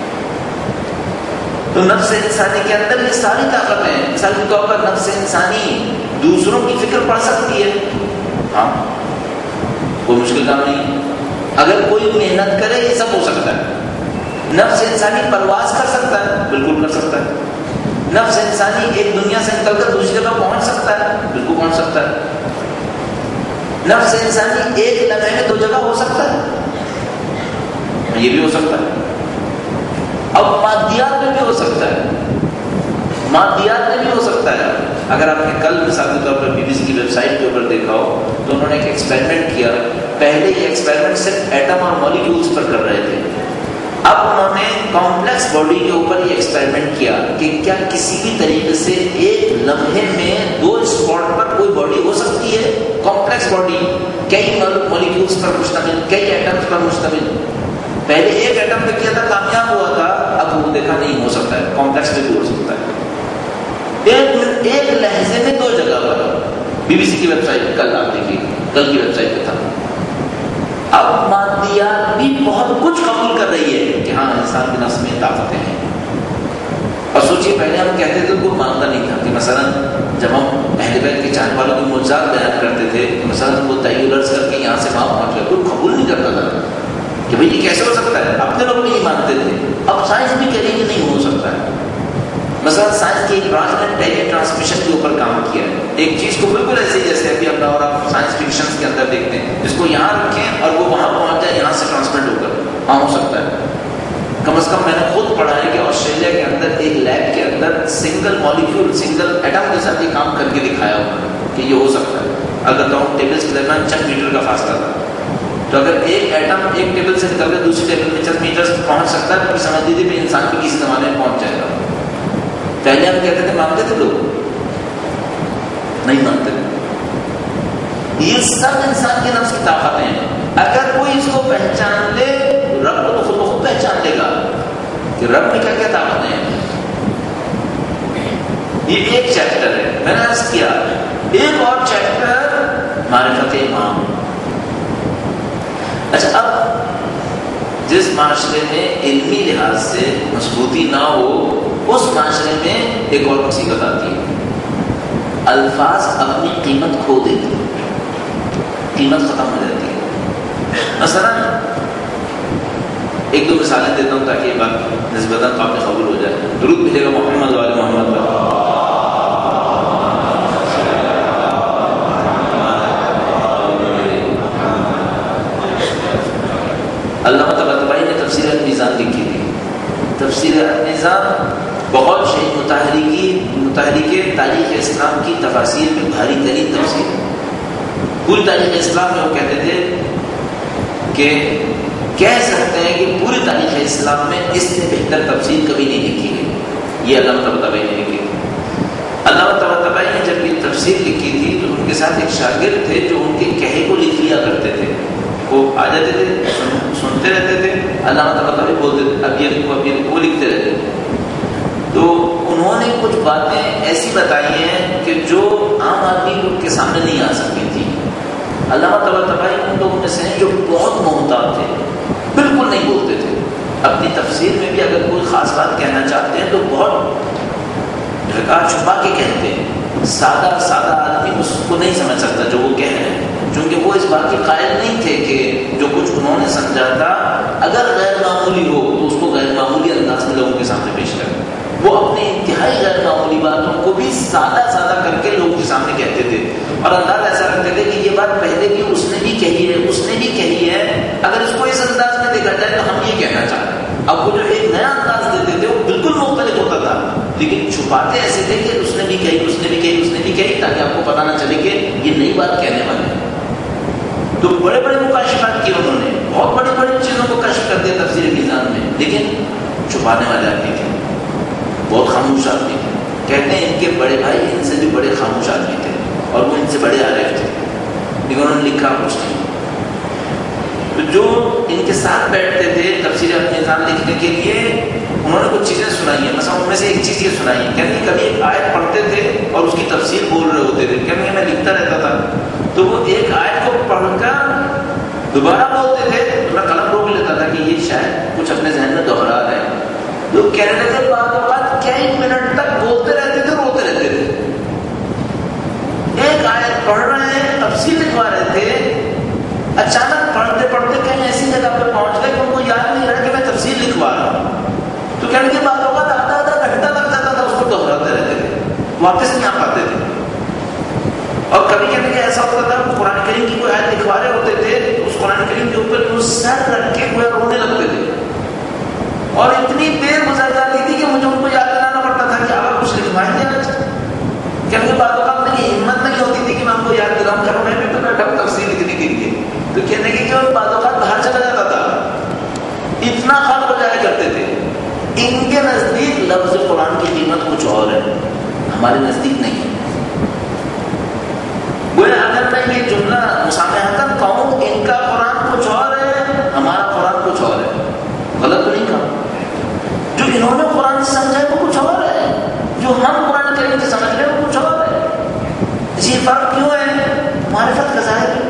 تو نفس انسانی کے اندر یہ ساری طاقتیں ہیں. مثال کے طور پر نفس انسانی دوسروں کی فکر پڑ سکتی ہے, ہاں کوئی مشکل کام نہیں. اگر کوئی محنت کرے یہ سب ہو سکتا ہے. نفس انسانی پرواز کر سکتا ہے, بالکل کر سکتا ہے. نفس انسانی ایک دنیا سے نکل کر دوسری جگہ پہنچ سکتا ہے, بالکل پہنچ سکتا ہے. نفس انسانی ایک لمحے میں دو جگہ ہو سکتا ہے, یہ بھی ہو سکتا ہے. اب مادیات میں بھی ہو سکتا ہے, مادیات میں بھی ہو سکتا ہے. اگر آپ نے کل مثال کے طور پر بی بی سی کی ویب سائٹ کے اوپر دیکھا ہو تو انہوں نے ایک ایکسپیریمنٹ کیا. پہلے یہ ایکسپیریمنٹ صرف ایٹم اور مالیکیولز پر کر رہے تھے. اب انہوں نے کمپلیکس باڈی کے اوپر یہ ایکسپیریمنٹ کیا کہ کیا کسی بھی طریقے سے ایک لمحے میں دو اسپاٹ پر کوئی باڈی ہو سکتی ہے. کمپلیکس باڈی, کئی مالیکیولز پر مشتمل, کئی ایٹمز پر مشتمل. پہلے ایک ایٹم پہ کیا تھا, کامیاب ہوا تھا, اب وہ دیکھا نہیں ہو سکتا ہے, کمپلیکس میں بھی ہو سکتا ہے. ایک ایک لہجے میں دو جگہ پر. بی بی سی کی ویب سائٹ کل آپ دیکھیے, کل کی ویب سائٹ پہ تھا. اب مادیات بھی بہت کچھ قبول کر رہی ہے کہ ہاں انسان کے نفس میں طاقتیں ہیں. اور سوچیے پہلے ہم کہتے تھے کوئی مانتا نہیں تھا کہ مثلا جب ہم اہل بیت کے چاہنے والوں کے معجزات بیان کرتے تھے, مثلا وہ تیولرز کر کے یہاں سے وہاں پہنچ گیا, کوئی قبول نہیں کرتا تھا کہ بھئی یہ کیسے ہو سکتا ہے. اپنے لوگ نہیں مانتے تھے. اب سائنس بھی کہہ رہی کہ نہیں ہو سکتا ہے. مثلا سائنس کی ایک برانچ نے ٹیلی ٹرانسمیشن کے اوپر کام کیا ہے. ایک چیز کو بالکل ایسے ہی جیسے ابھی اپنا اور آپ سائنس فکشن کے اندر دیکھتے ہیں, جس کو یہاں رکھیں اور وہ وہاں پہنچ جائے, یہاں سے ٹرانسمٹ ہو کر, ہاں ہو سکتا ہے. کم از کم میں نے خود پڑھا ہے کہ آسٹریلیا کے اندر ایک لیب کے اندر سنگل مالیکیول, سنگل ایٹم کے ساتھ یہ کام کر کے دکھایا ہوا کہ یہ ہو سکتا ہے. اگر راؤنڈ ٹیبلز کے درمیان چند میٹر کا فاصلہ تھا, تو اگر ایک ایٹم ایک ٹیبل سے نکل کر دوسری ٹیبل میں چند میٹر پہنچ سکتا ہے تو سمجھ لیجیے کہ انسان بھی کسی زمانے میں پہنچ جائے گا. پہلے ہم کہتے تھے, مانتے تھے لوگ, نہیں مانتے تھے. یہ سب انسان کے نفس کی طاقتیں ہیں. اگر کوئی اس کو پہچان لے, رب کو تو خود بخود پہچان لے گا کہ رب میں کیا کیا طاقتیں ہیں. یہ ایک چیپٹر ہے, میں نے عرض کیا. ایک اور چیپٹر معرفت امام. اچھا, اب جس معاشرے میں علمی لحاظ سے مضبوطی نہ ہو, اس معاشرے میں ایک اور مصیبت آتی ہے. الفاظ اپنی قیمت کھو دیتے ہیں, قیمت ختم ہو جاتی ہے. مثلا ایک دو مثالیں دیتا ہوں تاکہ یہ بات نسبتاً قابل قبول ہو جائے. درود ملے گا محمد والے محمد پر. علامہ طباطبائی نے تفسیر المیزان لکھی تھی. تفسیر المیزان بہت شہید متحرکی متحرک تاریخ اسلام کی تفاسیر میں بھاری ترین تفسیر ہے. پوری تاریخ اسلام میں وہ کہتے تھے کہ کہہ سکتے ہیں کہ پوری تاریخ اسلام میں اس سے بہتر تفسیر کبھی نہیں لکھی گئی. یہ علامہ طباطبائی نے لکھی تھی. علامہ طباطبائی نے جب یہ تفسیر لکھی تھی تو ان کے ساتھ ایک شاگرد تھے جو ان کے کہے کو لکھ لیا کرتے تھے. وہ آ جاتے تھے, سنتے رہتے تھے, علامہ طباطبائی بولتے تھے, اب یہ اب یہ وہ لکھتے رہتے تھے. تو انہوں نے کچھ باتیں ایسی بتائی ہیں کہ جو عام آدمی کے سامنے نہیں آ سکتی تھی. علامہ طباطبائی ان لوگوں میں سے ہیں جو بہت محتاط تھے, بالکل نہیں بولتے تھے. اپنی تفسیر میں بھی اگر کوئی خاص بات کہنا چاہتے ہیں تو بہت ڈھکا چھپا کے کہتے ہیں. سادہ سادہ آدمی اس کو نہیں سمجھ سکتا جو وہ کہہ رہے ہیں, چونکہ وہ اس بات کے قائل نہیں تھے کہ جو کچھ انہوں نے سمجھا تھا اگر غیر معمولی ہو تو اس کو غیر معمولی انداز میں لوگوں کے سامنے پیش کریں. وہ اپنی انتہائی غیر معمولی باتوں کو بھی سادہ سادہ کر کے لوگوں کے سامنے کہتے تھے, اور انداز ایسا رکھتے تھے کہ یہ بات پہلے بھی اس نے بھی کہی ہے, اس نے بھی کہی ہے, اگر اس کو اس انداز میں دیکھا جائے تو ہم یہ کہنا چاہتے ہیں. اب وہ جو ایک نیا انداز دیتے تھے وہ بالکل مختلف ہوتا تھا, لیکن چھپاتے ایسے تھے کہ اس نے بھی کہی, اس نے بھی کہی, اس نے بھی کہی, تاکہ آپ کو پتہ نہ چلے کہ یہ نئی بات کہنے والے ہیں. تو بڑے بڑے مکاشفات کیے انہوں نے, بہت بڑی بڑی چیزوں کو کشف کر دیا تفسیر میزان میں, لیکن چھپانے والے آدمی تھے. بہت خاموش آدمی تھے. کہتے ہیں ان کے بڑے بھائی ان سے بھی بڑے خاموش آدمی تھے اور وہ ان سے بڑے عارف تھے، لیکن انہوں نے لکھا کچھ نہیں. تو جو ان کے ساتھ بیٹھتے تھے تفسیر اپنے نظام لکھنے کے لیے، انہوں نے کچھ چیزیں سنائی ہیں. مثلا ان میں سے ایک چیز یہ سنائی، کہتے ہیں کبھی ایک آیت پڑھتے تھے اور اس کی تفسیر بول رہے ہوتے تھے. کہتے ہیں میں لکھتا رہتا تھا تو وہ ایک آیت کو پڑھ کر دوبارہ بولتے تھے تو میں قلم روک لیتا تھا کہ یہ شاید کچھ اپنے ذہن میں دوہرا رہے ہیں. لوگ کہہ رہے تھے بعض اوقات کئی منٹ تک بولتے رہتے تھے، روتے رہتے تھے. ایک آیت پڑھ رہے ہیں، تفسیر لکھوا رہے تھے، اچانک پڑھتے پڑھتے کہیں ایسی جگہ پہ پہنچ گئے کہ ان کو یاد نہیں رہا کہ میں تفسیر لکھوا رہا ہوں. تو کہنے کے بعد اوقات آدھا آدھا گھنٹہ لگ جاتا تھا، اس کو دوہراتے رہتے تھے، واپس نہیں آ پاتے تھے. اور کبھی کبھی ایسا ہوتا تھا قرآن کریم کی کوئی آیت لکھوا رہے ہوتے تھے تو اس قرآن کریم کے اوپر وہ سر رکھ کے کوئی رونے لگتے تھے اور اتنی دیر گزر جاتی تھی کہ مجھے ان کو یاد دلانا پڑتا تھا کہ آپ کچھ لکھوائیں گے آج. کہنے کے بعد اوقات میری ہمت نہیں ہوتی تھی کہ میں ان کو یاد دلاؤں کروں، میں بھی تو بیٹھا ہوں تفسیر لکھنے کے لیے. تو کہنے کی کہ ان بعض اوقات باہر چلا جاتا تھا، اتنا خلق ہو جایا کرتے تھے. ان کے نزدیک لفظ قرآن کی قیمت کچھ اور ہے، ہمارے نزدیک نہیں ہے. وہ اگر میں یہ جملہ مسامحتاً کہوں ان کا قرآن کچھ اور ہے، ہمارا قرآن کچھ اور ہے، غلط تو نہیں کہا. جو انہوں نے قرآن سے سمجھا ہے وہ کچھ اور ہے، جو ہم قرآن کریم سے سمجھ رہے ہیں وہ کچھ اور ہے. یہ فرق کیوں ہے؟ معرفت کا ظاہر ہے.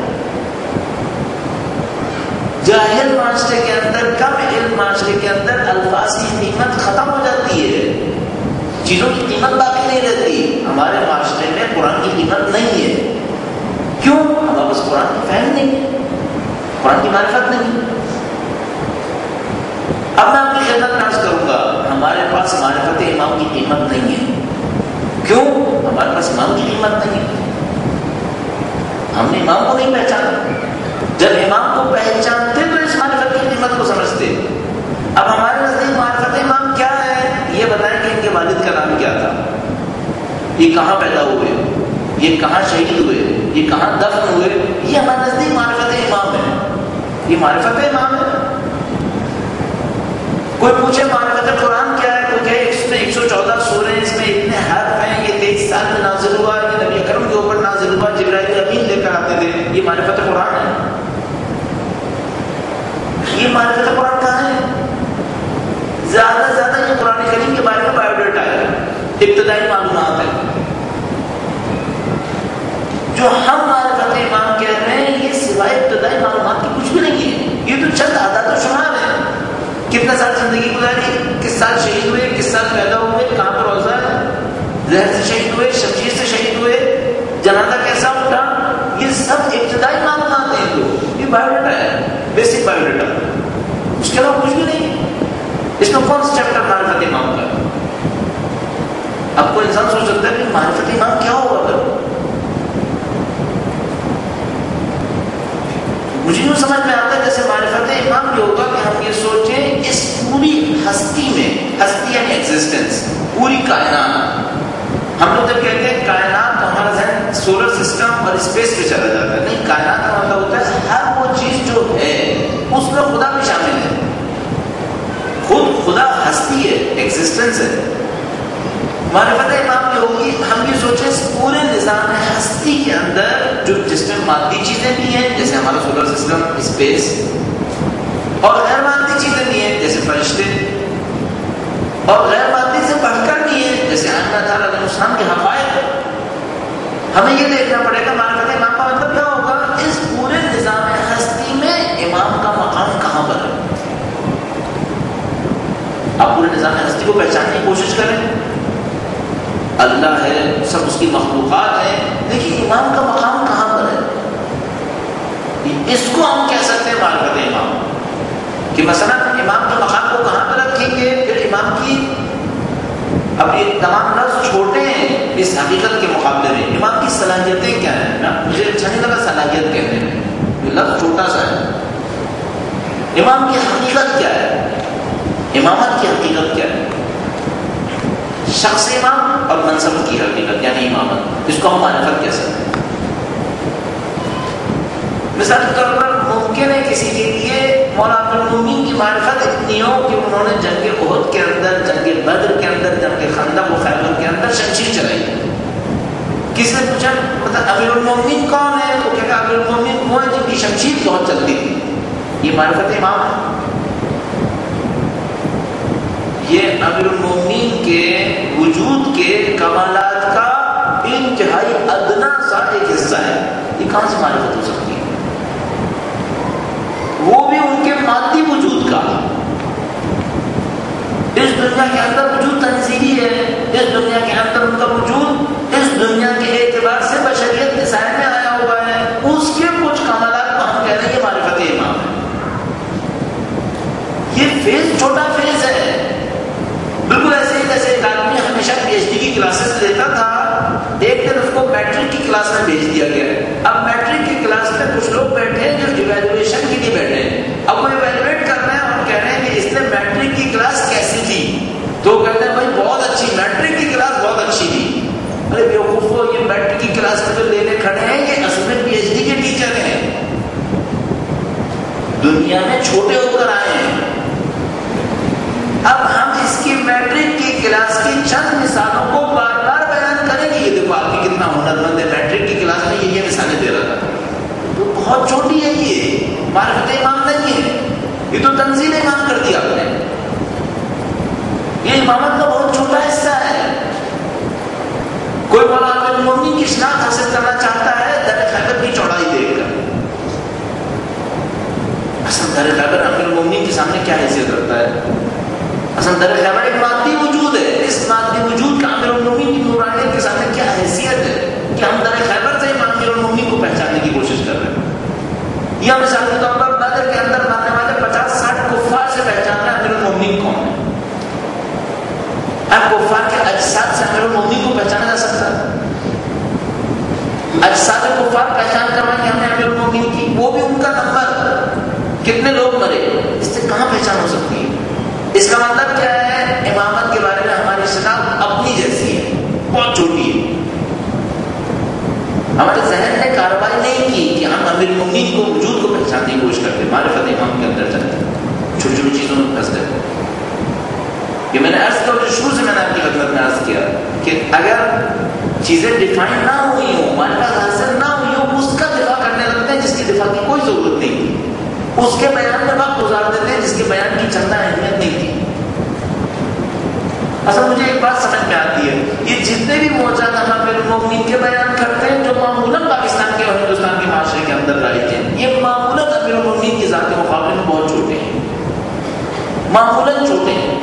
جاہل معاشرے کے اندر، کم علم معاشرے کے اندر الفاظ کی قیمت ختم ہو جاتی ہے، چیزوں کی قیمت باقی نہیں رہتی. ہمارے معاشرے میں قرآن کی قیمت نہیں ہے. کیوں؟ ہمارے پاس قرآن کی فہم نہیں ہے، قرآن کی معرفت نہیں. اب میں آپ کی خدمت میں عرض کروں گا ہمارے پاس معرفت امام کی قیمت نہیں ہے. کیوں؟ ہمارے پاس امام کی قیمت نہیں ہے، ہم نے امام کو نہیں پہچانا. جب امام کو پہچانتے تو اس معرفت کی قیمت کو سمجھتے. اب ہمارے نزدیک معرفت امام کیا ہے؟ یہ بتائیں کہ ان کے والد کا نام کیا تھا، یہ کہاں پیدا ہوئے، یہ کہاں شہید ہوئے، یہ کہاں دفن ہوئے. یہ ہمارے نزدیک معرفت امام ہے، یہ معرفت امام ہے. کوئی پوچھے معرفت قرآن کیا ہے، کوئی کہے اس میں ایک سو چودہ سورے ہیں، اس میں اتنے حرف ہیں، یہ تیئیس سال میں نازل ہوا، یہ نبی اکرم کے اوپر نازل ہوا، جبرائیل امین لے کر آتے تھے. یہ معرفت قرآن ہے. یہ معرفت قرآن کہاں ہے؟ زیادہ سے زیادہ یہ قرآن کریم کے بارے میں بایو ڈیٹا ہے، ابتدائی معلومات ہے. جو ہم معرفت امام کہہ رہے ہیں یہ سوائے ابتدائی معلومات کی کچھ بھی نہیں ہے. یہ تو چند عادات و شمار ہیں. کتنے سال زندگی گزاری، کس سال شہید ہوئے، کس سال پیدا ہوئے، کہاں پر روزہ ہے، زہر سے شہید ہوئے، شمشیر سے شہید ہوئے، جنازہ کیسا اٹھا، یہ سب ابتدائی معلومات ہیں. تو یہ بایو ڈیٹا ہے، بیسک بایو ڈیٹا. اس کے علاوہ کچھ بھی نہیں. اس میں کون سا چیپٹر معرفت امام کا؟ اب کوئی انسان سوچ سکتا ہے کہ معرفت امام کیا ہوگا؟ پھر مجھے یوں سمجھ میں آتا ہے جیسے معرفت امام یہ ہوگا کہ ہم یہ سوچیں اس پوری ہستی میں، ہستی یعنی ایگزسٹنس، پوری کائنات. ہم لوگ جب کہتے ہیں کائنات تو ہمارا ذہن سولر سسٹم اور اسپیس پہ چلا جاتا ہے. نہیں، کائنات کا مطلب ہوتا ہے ہر وہ چیز جو ہے اس میں خدا بھی شامل ہے. خود خدا ہستی ہے، ایگزسٹنس ہے. معرفت امام یہ ہوگی ہم یہ سوچیں اس پورے نظام ہستی کے اندر جو جس میں مادی چیزیں بھی ہیں جیسے ہمارا سولر سسٹم، اسپیس، اور غیر مادی چیزیں بھی ہیں جیسے فرشتے، اور غیر مادی سے بڑھ کر بھی ہیں جیسے اللہ تعالیٰ علیہ السلام کے حقائق. ہمیں یہ دیکھنا پڑے گا معرفت امام کا مطلب کیا ہوگا. اس پورے نظام ہستی میں امام کا مقام کہاں پر ہے. آپ پورے نظام ہستی کو پہچاننے کی کوشش کریں. اللہ ہے، سب اس کی مخلوقات ہیں، لیکن امام کا مقام کہاں پر ہے؟ اس کو ہم کہہ سکتے ہیں معرفت امام. کہ مثلا امام کے مقام کو کہاں پر رکھیں گے. پھر امام کی، اب یہ تمام لفظ چھوٹے ہیں اس حقیقت کے مقابلے میں. امام کی صلاحیتیں کیا ہیں؟ نا مجھے اچھا نہیں لگا صلاحیت کہنے میں، یہ لفظ چھوٹا سا ہے. امام کی حقیقت کیا ہے، امامت کی حقیقت کیا ہے، شخص امام اور منصب کی حقیقت یعنی امامت، اس کو ہم معرفت کہہ سکتے ہیں. مثال کے طور پر ممکن ہے کسی کے لیے مولا عبدالمومن کی معرفت اتنی ہو کہ انہوں نے جنگ احد کے اندر، جنگ بدر کے اندر، جنگ خندق و خیبر کے اندر شمشیر چلائی. کسی نے پوچھا مطلب امیر المومنین کون ہے؟ تو کہا امیر المومنین وہ ہے جن کی شمشیر بہت چلتی تھی. یہ معرفت امام ہے. یہ امیر المومنین کے وجود کے کمالات کا انتہائی ادنا سا ایک حصہ ہے. یہ کہاں سے معرفت ہو سکتی ہے؟ وہ بھی ان کے مادی وجود کا. اس دنیا کے اندر وجود تنزیلی ہے. اس دنیا کے اندر ان کا وجود اس دنیا کے اعتبار سے بشریت کے سائے میں آیا ہوا ہے. اس کے کچھ کمالات کو ہم کہہ رہے ہیں یہ معرفت امام ہے. یہ فیز چھوٹا فیز ہے. بالکل ایسے ہی جیسے ایک آدمی ہمیشہ پی ایچ ڈی کی کلاسز لیتا تھا، ایک دن اس کو میٹرک کی کلاس میں بھیج دیا گیا. اب میٹرک کی کلاس میں کچھ لوگ بیٹھے ہیں جو ایویلویشن کے لیے بیٹھے ہیں. اب وہ ایویلویٹ کر رہے ہیں اور کہہ رہے ہیں کہ اس نے میٹرک کی کلاس کیسی تھی؟ تو کہتے ہیں بھائی بہت اچھی، میٹرک کی کلاس بہت اچھی تھی. ارے بیوقوف ہو، یہ میٹرک کی کلاس میں جو لینے کھڑے ہیں یہ اصل میں پی ایچ ڈی کے ٹیچر ہیں. دنیا میں چھوٹے ہو کر آئے ہیں. اب ہم اس کی میٹرک کی کلاس کی چند مثالوں کو بار بار بیان کریں گے. یہ دیکھو آدمی کتنا ہنرمند ہے، میٹرک کی کلاس میں یہ یہ مثالیں دے رہا تھا. تو بہت چھوٹی ہے، یہ معرفت امام نہیں ہے. یہ تو تنزیل امام کر دیا آپ نے. یہ امامت کا بہت چھوٹا حصہ ہے. کوئی مولا عبدالمومنین کی شناخت حاصل کرنا چاہتا ہے در خیبر کی چوڑائی دیکھ کر. اصل در خیبر عبدالمومنین کے سامنے کیا حیثیت رکھتا ہے؟ اصل در خیبر ایک مادی وجود ہے. اس مادی وجود کا امیر المومنین کی نورانیت کے سامنے کیا حیثیت ہے کہ ہم در خیبر سے امیر المومنین کو پہچاننے کی کوشش کر رہے ہیں. یا مثال کے طور پر بدر کے اندر مرنے والے پچاس ساٹھ کفار سے پہچاننا امیر المومنین کون ہے. اب کفار کے اجساد سے امیر المومنین کو پہچانا جا سکتا ہے. اجساد کفار پہچان کروائیں گے ہم نے امیر المومنین کی، وہ بھی ان کا نمبر، کتنے لوگ مرے، اس سے کہاں پہچان ہو سکتی ہے؟ اس کا مطلب کیا ہے؟ امامت کے بارے میں ہماری شناخت اپنی جیسی ہے، بہت چھوٹی ہے. ہمارے ذہن نے کارروائی نہیں کی کہ ہم امیر المومنین کو وجود کو پہچاننے کی کوشش کرتے، معرفت امام کے اندر چلتے چھوٹی چھوٹی چیزوں میں پھنس گئے. یہ میں نے عرض کیا، جو شروع سے میں نے آپ کی خدمت میں عرض کیا کہ اگر چیزیں ڈیفائن نہ ہوئی ہوں، معرفت حاصل نہ ہوئی ہوں، اس کا دفاع کرنے لگتے ہیں جس کی دفاع کی کوئی ضرورت نہیں تھی. اس کے بیان میں وقت گزار دیتے ہیں جس کے بیان کی چندہ اہمیت نہیں تھی. اصل مجھے ایک بات سمجھ میں آتی ہے، یہ جتنے بھی موجود ہم امیر المومنین کے بیان کرتے ہیں جو معمولاً پاکستان کے اور ہندوستان کے معاشرے کے اندر رائج ہیں، یہ معمولاً امیر المومنین کی ذات کے مقابلے میں بہت چھوٹے ہیں. معمولاً چھوٹے ہیں.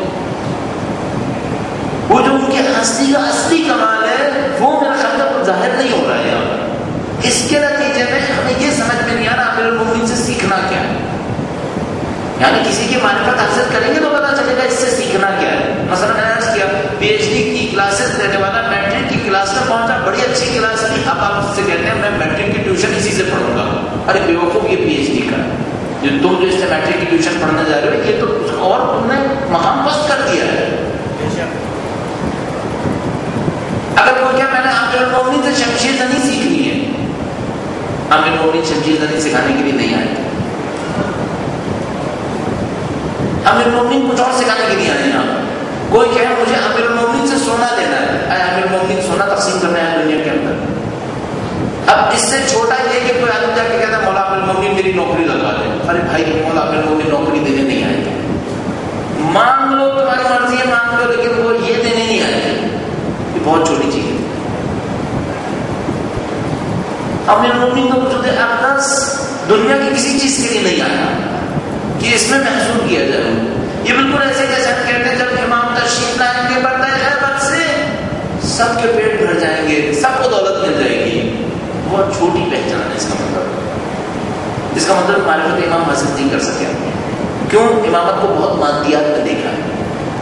وہ جو ان کے ہستی کا اصلی کمال ہے وہ میرا خیال تک ظاہر نہیں ہو رہا ہے یہاں پر. اس کے نتیجے میں ہمیں یہ سمجھ میں نہیں آ رہا امیر المومنین سے سیکھنا کیا ہے. یعنی کسی کی معرفت حاصل کریں گے تو پتا چلے گا اس سے سیکھنا کیا ہے. مثلا میں نے عرض کیا پی ایچ ڈی کی کلاسز دینے والا میٹرک کی کلاس میں پہنچا، بڑی اچھی کلاس تھی. اب آپ اس سے کہتے ہیں میں میٹرک کی ٹیوشن اسی سے پڑھوں گا. ارے بیوقوف، یہ پی ایچ ڈی کا جو تم جو اس سے میٹرک کی ٹیوشن پڑھنے جا رہے ہو یہ تو اور تم نے مقام پست کر دیا ہے. اگر کوئی کیا میں نے امیر المومنین سے شمشیر زنی سیکھنی ہے، امیر المومنین شمشیر زنی سکھانے کے لیے نہیں آئے. امیر المومنین کچھ اور سکھانے کے لیے آئے ہیں. کوئی کہے مجھے امیر المومنین سے سونا لینا ہے، اے امیر المومنین سونا تقسیم کرنا ہے دنیا کے اندر. اب اس سے چھوٹا یہ کہ کوئی آدمی جا کے کہتا ہے مولا امیر المومنین میری نوکری لگا دے. ارے بھائی مولا امیر المومنین نوکری دینے نہیں آئے گے. مانگ لو، تمہاری مرضی ہے مانگ لو، لیکن وہ یہ دینے نہیں آئے گے. یہ بہت چھوٹی چیز ہے. امیر المومنین کو وجود اقدس دنیا کی کسی چیز کے لیے نہیں آیا کہ اس میں محسوس کیا جائے. یہ بالکل ایسے جیسے ہم کہتے ہیں جب امام تشریف لائیں گے پردہ غیبت سے سب کے پیٹ بھر جائیں گے، سب کو دولت مل جائے گی. بہت چھوٹی پہچان ہے اس کا مطلب. اس کا مطلب معرفت امام حاصل نہیں کر سکے. کیوں؟ امامت کو بہت مادیات میں دیکھا ہے.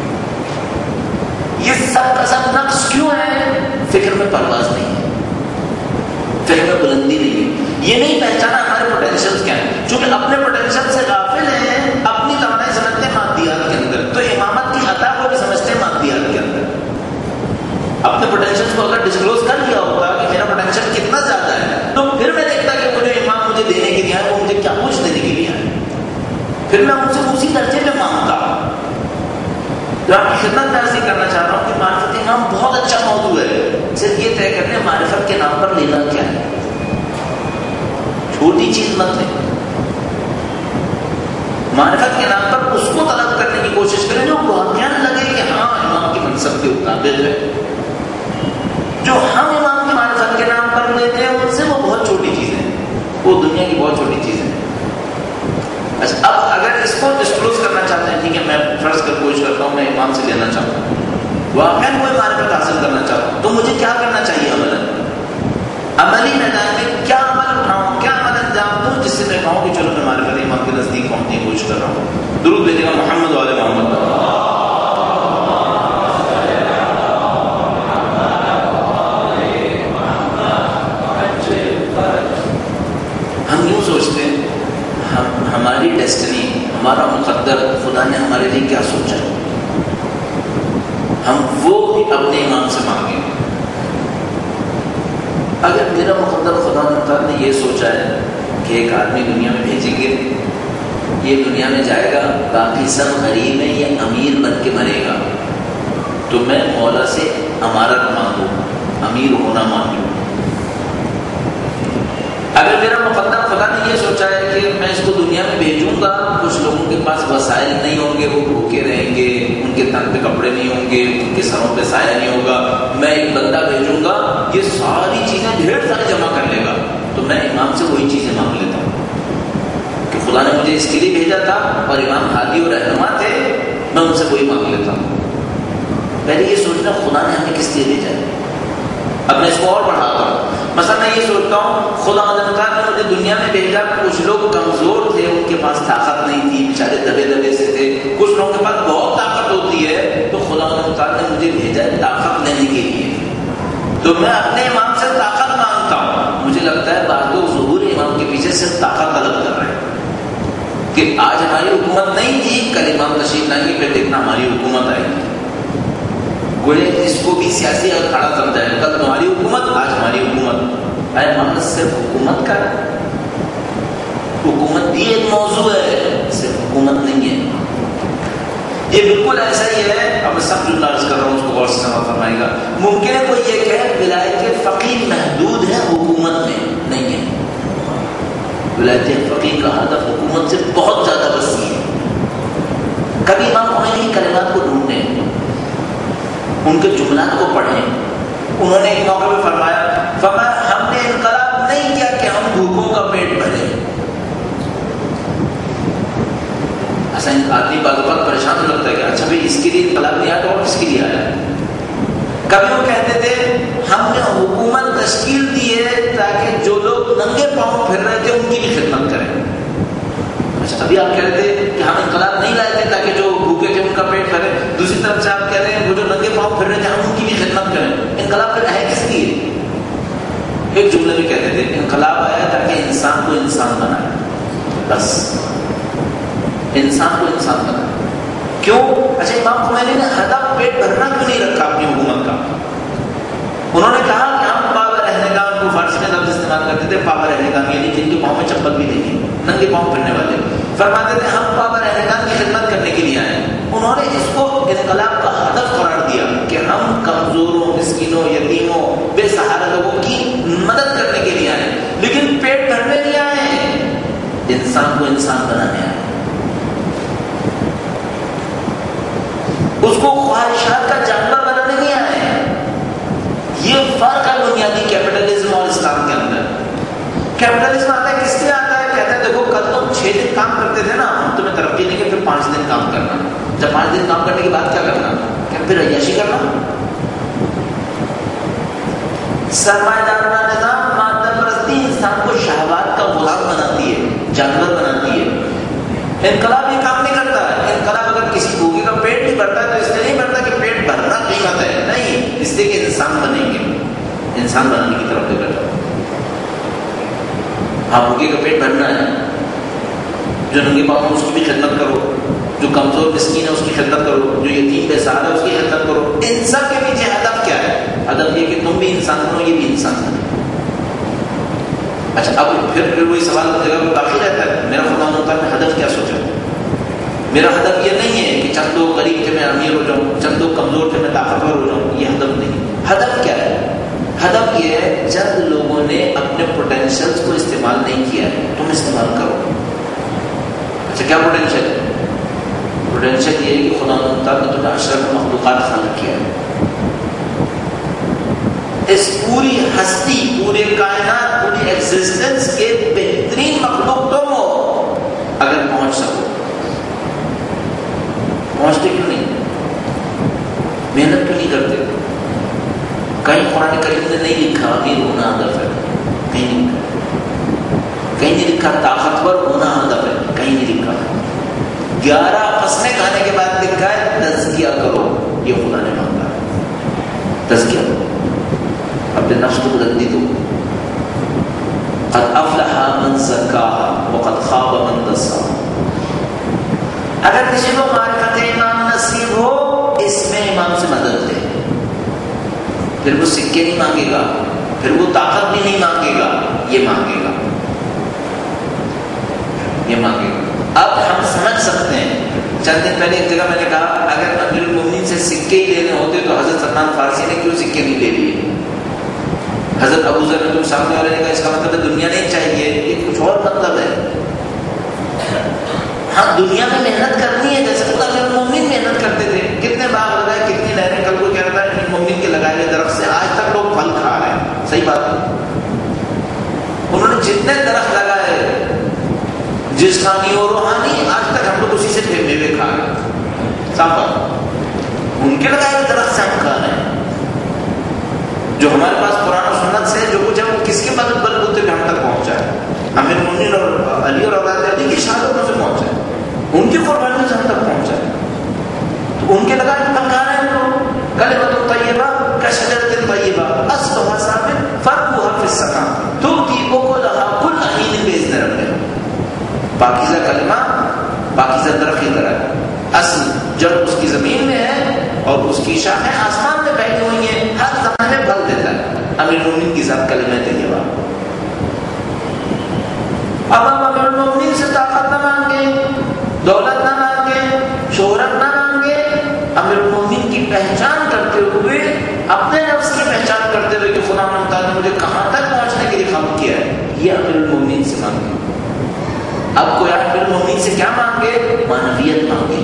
یہ سب کا سب نقص کیوں ہے؟ فکر میں پرواز نہیں ہے، فکر میں بلندی نہیں ہے. یہ نہیں پہچانا ہمارے پوٹینشیل کیا ہیں. چونکہ اپنے پوٹینشیل سے غافل ہیں، اپنی توانائی سمجھتے ہیں مادیات کے اندر، تو امامت کی عطا کو بھی سمجھتے ہیں مادیات کے اندر. اپنے پوٹینشیل کو اگر ڈسکلوز کر لیا ہوگا کہ میرا پوٹینشیل کتنا زیادہ ہے، تو پھر میں دیکھتا کہ مجھے امام مجھے دینے کے لیے آئے، وہ مجھے کیا کچھ دینے کے لیے آئے. پھر پھر میں ان سے اسی درجے میں مانگتا ہوں. تو آپ کی خدمت میں عرض کرنا چاہ رہا ہوں کہ معرفت امام بہت اچھا موضوع ہے. صرف یہ طے کرنے معرفت کے نام پر لینا کیا ہے. چھوٹی چیز مت لیں. معرفت کے نام پر اس کو طلب کرنے کی کوشش کریں جو واقعا لگے کہ ہاں امام کی منصب کے مطابق ہے. جو ہم امام کی معرفت کے نام پر لیتے ہیں ان سے وہ بہت چھوٹی چیز ہے, وہ دنیا کی بہت چھوٹی چیز ہے. اچھا, اب اگر اس کو ڈسکلوز کرنا چاہتے ہیں, ٹھیک ہے, میں فرض کر کوشش کرتا ہوں, میں امام سے لینا چاہتا ہوں, واقعا کوئی معرفت حاصل کرنا چاہتا ہوں, تو مجھے کیا کرنا چاہیے عملاً؟ عملی میدان میں کیا عمل اٹھاؤں, کیا عمل انجام دوں جس سے میں کہوں کہ چلو میں معرفت امام کے نزدیک پہنچنے کی کوشش کر رہا ہوں. درود بھیجے گا محمد والے محمد. ہم یوں سوچتے ہیں ہم ہماری ڈیسٹنی, ہمارا مقدر, خدا نے ہمارے لیے کیا سوچا ہے, ہم وہ اپنے امام سے مانگیں. اگر میرا مقدر خدا نے یہ سوچا ہے کہ ایک آدمی دنیا میں بھیجیں گے, یہ دنیا میں جائے گا, باقی سب غریب ہیں, یہ امیر بن کے مرے گا, تو میں مولا سے امارت مانگوں, امیر ہونا مانگوں. اگر میرا مقدر خدا نے یہ سوچا ہے کہ میں اس کو دنیا میں بھیجوں گا, کچھ لوگوں کے پاس وسائل نہیں ہوں گے, وہ بھوکے رہیں گے, ان کے تن پہ کپڑے نہیں ہوں گے, ان کے سروں پہ سایہ نہیں ہوگا, میں ایک بندہ بھیجوں گا یہ ساری چیزیں ڈھیر سارے جمع کر لے گا, تو میں امام سے وہی چیزیں مانگ لیتا ہوں کہ خدا نے مجھے اس کے لیے بھیجا تھا اور امام ہادی اور رہنما تھے, میں ان سے وہی مانگ لیتا ہوں. پہلے یہ سوچنا خدا نے ہمیں کس لیے بھیجا ہے. اب میں اس کو اور بڑھاتا ہوں. مثلا میں یہ سوچتا ہوں خدا نے مجھے دنیا میں بھیجا, کچھ لوگ کمزور تھے, ان کے پاس طاقت نہیں تھی, بیچارے دبے دبے سے تھے, کچھ لوگوں کے پاس بہت طاقت ہوتی ہے, تو خدا نے مجھے بھیجا ہے طاقت لینے کے لیے, تو میں اپنے امام سے طاقت مانگتا ہوں. مجھے لگتا ہے بعض لوگ ظہور امام کے پیچھے صرف طاقت طلب کر رہے ہیں کہ آج ہماری حکومت نہیں تھی, کل امام تشریف لائیں گے, پھر دیکھنا ہماری حکومت آئے گی. گویا اس کو بھی سیاسی اکھاڑا سمجھا ہے, کل تمہاری حکومت, آج ہماری حکومت. اے محمد صرف حکومت کا, حکومت بھی ایک موضوع ہے, صرف حکومت نہیں ہے. یہ بالکل ایسا ہی ہے. اب میں سب جو عرض کر رہا ہوں اس کو غور سے سمجھ فرمائے گا. ممکن ہے کوئی یہ کہے ولایت فقیہ محدود ہے, حکومت میں نہیں ہے. ولایت فقیہ کا ہدف حکومت سے بہت زیادہ وسیع ہے. کبھی امام خمینی کی کلمات کو ڈھونڈیں, ان کے جملات کو پڑھیں. انہوں نے ایک موقع پہ فرمایا فرمایا ہم نے انقلاب نہیں کیا کہ ہم بھوکوں کا پیٹ بھریں. ایسا آدمی بعض اوقات پریشان لگتا ہے کہ اچھا بھائی اس کے لیے انقلاب نہیں آیا تو اور کس کے لیے آیا. کبھی وہ کہتے تھے ہم نے حکومت تشکیل دی ہے تاکہ جو لوگ ننگے پاؤں پھر رہے تھے ان کی بھی خدمت کریں. اچھا ابھی آپ کہہ رہے تھے کہ ہم انقلاب نہیں لائے تھے تاکہ جو بھوکے تھے ان کا پیٹ بھرے, دوسری طرف سے آپ کہہ رہے ہیں وہ جو ننگے پاؤں پھر رہے تھے ہم ان کی بھی خدمت کریں. انقلاب پھر ہے کس لیے؟ ایک جملے میں کہتے تھے انقلاب آیا تاکہ انسان کو انسان بنائے, بس انسان کو انسان بنائے. کیوں؟ اچھا امام خمینی نے ہدف پیٹ بھرنا کیوں نہیں رکھا اپنی حکومت کا؟ انہوں نے کہا کہ ہم پاور رہنے کا, ان کو فارسی میں لفظ استعمال کرتے تھے پاور رہنے کا, یعنی جن کے پاؤں میں چپل بھی نہیں ہے, ننگے پاؤں پھرنے والے, فرماتے تھے ہم پاور رہنے کا کی خدمت کرنے کے لیے آئے. انہوں نے اس کو انقلاب کا ہدف قرار دیا کہ ہم کمزوروں, مسکینوں, یتیموں, بے سہارا لوگوں کی مدد کرنے کے لیے آئے, لیکن پیٹ بھرنے نہیں آئے, انسان کو انسان بنانے آئے. اس کو خواہشات کا جانور بنانے نہیں آئے. یہ فرق ہے بنیادی کیپٹلزم اور اسلام کے اندر. کیپٹلزم آتا ہے کس لیے آتا ہے؟ کہتا ہے دیکھو کل تم چھ دن کام کرتے تھے نا, ہم تمہیں ترقی دیں گے, پھر پانچ دن کام کرنا. جب پانچ دن کام کرنے کے بعد کیا کرنا؟ کیا پھر عیاشی کرنا؟ سرمایہ دارانہ نظام مادہ پرستی انسان کو شہوات کا غلام بناتی ہے, جانور بناتی ہے. انقلاب یہ کام نہیں کرتا ہے. انقلاب اگر کسی بھوکے کا پیٹ نہیں بھرتا ہے تو اس لیے نہیں بھرتا کہ پیٹ بھرنا قیمت ہے, نہیں, اس لیے کہ انسان بنیں گے, انسان بنانے کی طرف لے کر. ہاں بھوکے کا پیٹ بھرنا ہے, جو ننگے پاؤں اس کی بھی خدمت کرو, جو کمزور مسکین ہے اس کی خدمت کرو, جو یتیم بے سہارا ہے اس کی خدمت کرو. ان سب کے پیچھے ہدف کیا ہے؟ ہدف یہ کہ تم بھی انسان بنو, یہ بھی انسان بنو. اچھا اب پھر پھر وہی سوال جگہ کو باقی رہتا ہے, میرا خدا ہوتا ہے ہدف کیا سوچا, میرا ہدف یہ نہیں ہے کہ چند لوگ غریب تھے میں امیر ہو جاؤں، چند لوگ کمزور تھے میں طاقتور ہو جاؤں، یہ ہدف نہیں. ہدف کیا ہے؟ ہدف یہ ہے جب لوگوں نے اپنے پوٹینشیل کو استعمال نہیں کیا ہے تم استعمال کرو. اچھا کیا پوٹینشیل ہے؟ پوٹینشیل یہ ہے کہ خدا تعالیٰ نے تمہیں اشرف مخلوقات خلق کیا ہے. اس پوری ہستی، پورے کائنات، پوری ایگزسٹنس کے بہترین مخلوق تم ہو. اگر پہنچ سکو، پہنچتے کیوں نہیں؟ محنت کیوں نہیں کرتے؟ کہیں قرآن کریم نے نہیں لکھا امیر ہونا ہدف ہے، کہیں نہیں لکھا. کہیں نہیں لکھا طاقتور ہونا ہدف ہے، کہیں نہیں لکھا. گیارہ قسمیں کھانے کے بعد لکھا ہے تزکیہ کرو، یہ خدا نے مانگا ہے. تزکیہ کرو، اپنے نفس کو بلندی دو. قد افلح من زکاها وقد خاب من دساها. اگر کسی کو معرفت امام نصیب ہو اس میں امام سے مدد لے. پھر وہ سکے نہیں مانگے گا، پھر وہ طاقت بھی نہیں مانگے گا، یہ مانگے گا، یہ مانگے گا. اب ہم سمجھ سکتے ہیں. چند دن پہلے ایک جگہ میں نے کہا اگر امیر المومنین سے سکے ہی لینے ہوتے تو حضرت سلمان فارسی نے کیوں سکے نہیں لے لیے؟ حضرت ابو ذر نے تم سامنے والے نے کہا اس کا مطلب ہے دنیا نہیں چاہیے، یہ کچھ اور مطلب ہے. ہاں دنیا میں محنت کرنی ہے جیسے خود امیر المومنین محنت کرتے تھے. کتنے باغ لگائے، کتنی نہریں. کل کو کیا رہتا ہے امیر المومنین کے لگائے ہوئے درخت سے آج تک لوگ پھل کھا رہے ہیں. صحیح بات ہے. انہوں نے جتنے درخت لگائے جسمانی اور روحانی، آج تک ہم لوگ اسی سے میوے کھا رہے ہیں. صاف بات. ان کے لگائے ہوئے درخت سے ہم کھا رہے ہیں. جو ہمارے پاس قرآن و سنت سے جو کچھ ہے وہ کس کے مدد بلبوتے پہ ہم تک پہنچا ہے؟ امیر المومنین اور علی اور اولاد علی کی شہادتوں سے پہنچا ہے، ان کی قربانیوں سے ہم تک پہنچا ہے. تو ان کے لگائے ہم کھا رہے ہیں. تو کلمۃ طیبہ کشجرۃ طیبہ اصلها ثابت فرعها فی السماء تؤتی اکلها کل حین باذن ربها. پاکیزہ کلمہ پاکیزہ درخت کی طرح ہے. اصل جڑ اس کی زمین میں ہے اور اس کی شاخیں آسمان میں پھیلی ہوئی ہیں، ہر زمانے میں پھل دیتا ہے. امیر المومنین کی ذات کلمہ طیبہ. اب ہم امیر المومنین سے طاقت نہ مانگے، دولت نہ مانگے، شہرت نہ مانگے. امیر المومنین کی پہچان کرتے ہوئے، اپنے نفس کی پہچان کرتے ہوئے کہ خدا تعالیٰ نے مجھے کہاں تک پہنچنے کے لیے خلق کیا ہے، یہ امیر المومنین سے مانگے. اب کوئی امیر المومنین سے کیا مانگے؟ معنویت مانگے،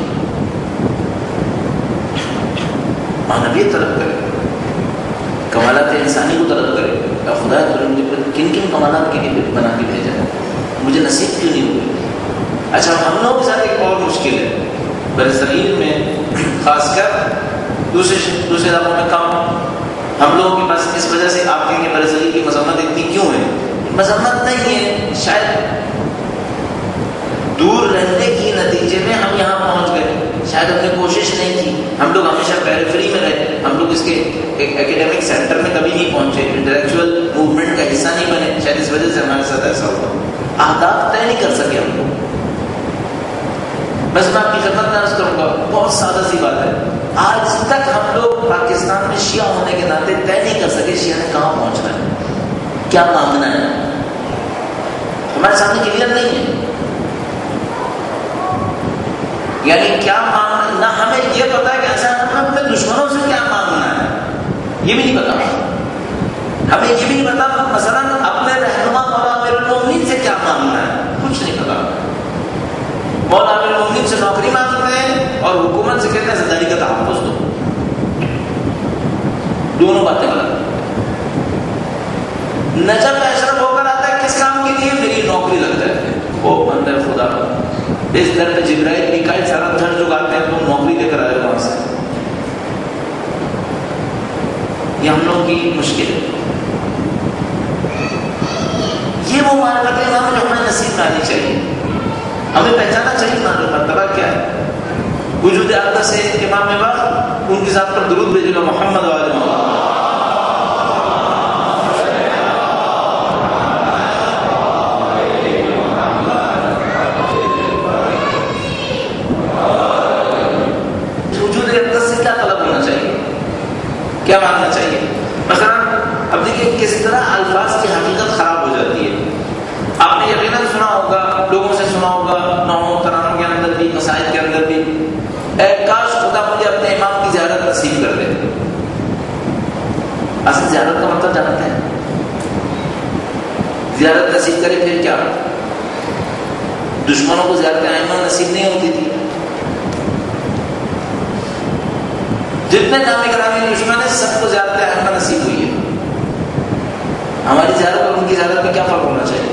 معنویت طلب کرے، کمالات انسانی کو طلب کرے. خدا کن کن کمالات کے لیے بنا کے بھیجا ہے، مجھے نصیب کیوں نہیں ہوئے؟ اچھا ہم لوگوں کے ساتھ ایک اور مشکل ہے برصغیر میں، خاص کر دوسرے دوسرے علاقوں میں کم. ہم لوگوں کے پاس اس وجہ سے آپ کہیں گے برصغیر کی مذمت اتنی کیوں ہے؟ مذمت نہیں ہے، شاید دور رہنے کی نتیجے میں ہم یہاں پہنچ گئے. شاید ہم نے کوشش نہیں کی. ہم لوگ ہمیشہ پیریفری میں رہے. ہم لوگ اس کے ایک ایکیڈیمک سینٹر میں کبھی نہیں پہنچے، انٹلیکچوئل موومنٹ کا حصہ نہیں بنے. شاید اس وجہ سے ہمارے ساتھ ایسا ہوا. اہداف طے نہیں کر سکے ہم لوگ. بس میں آپ کی خدمت میں عرض کروں گا، بہت سادہ سی بات ہے. آج تک ہم لوگ پاکستان میں شیعہ ہونے کے ناطے طے نہیں کر سکے شیعہ نے کہاں پہنچنا ہے، کیا مانگنا ہے. ہمارے سامنے کلیئر نہیں ہے. یعنی کیا مانگنا، نہ ہمیں یہ پتا ہے کہ ایسا ہمیں اپنے دشمنوں سے کیا مانگنا ہے، یہ بھی نہیں پتا. ہمیں یہ بھی نہیں پتا مثلا اپنے رہنما مولا امیر المومنین سے کیا مانگنا ہے، کچھ نہیں پتا. مولا امیر المومنین سے نوکری مانگتے ہیں اور حکومت سے کہتے ہیں زندگی کا تحفظ دو. دونوں باتیں غلط. نجف اشرف ہو کر آتا ہے کس کام کے لیے؟ میری نوکری لگ جاتی ہے. وہ بندہ خدا اس در پہ جبرائیل میکائیل سارا دھڑ جگاتے ہیں، تم نوکری لے کر آئے وہاں سے. یہ ہم لوگ کی مشکل ہے. یہ وہ معرفت امام جو ہمیں نصیب آنی چاہیے. ہمیں پہچانا چاہیے امام مرتبہ کیا ہے. وجود اقدس سے امام وقت، ان کی ذات پر درود بھیجے گا محمد وآل محمد. کیا ماننا چاہیے؟ مثلا اب دیکھیے کس طرح الفاظ کی حقیقت خراب ہو جاتی ہے. آپ نے یقیناً سنا ہوگا، لوگوں سے سنا ہوگا، نحو ترانوں کے اندر بھی، قصائد کے اندر اے کاش خدا مجھے اپنے امام کی زیارت نصیب کر دے. اصل زیارت کا مطلب جانتے ہیں؟ زیارت نصیب کرے پھر کیا؟ دشمنوں کو زیارت ائمہ نصیب نہیں ہوتی تھی. جتنے نامی گرامی دشمن ہیں سب کو زیارت ائمہ نصیب ہوئی ہے. ہماری زیارت اور ان کی زیارت میں کیا فرق ہونا چاہیے؟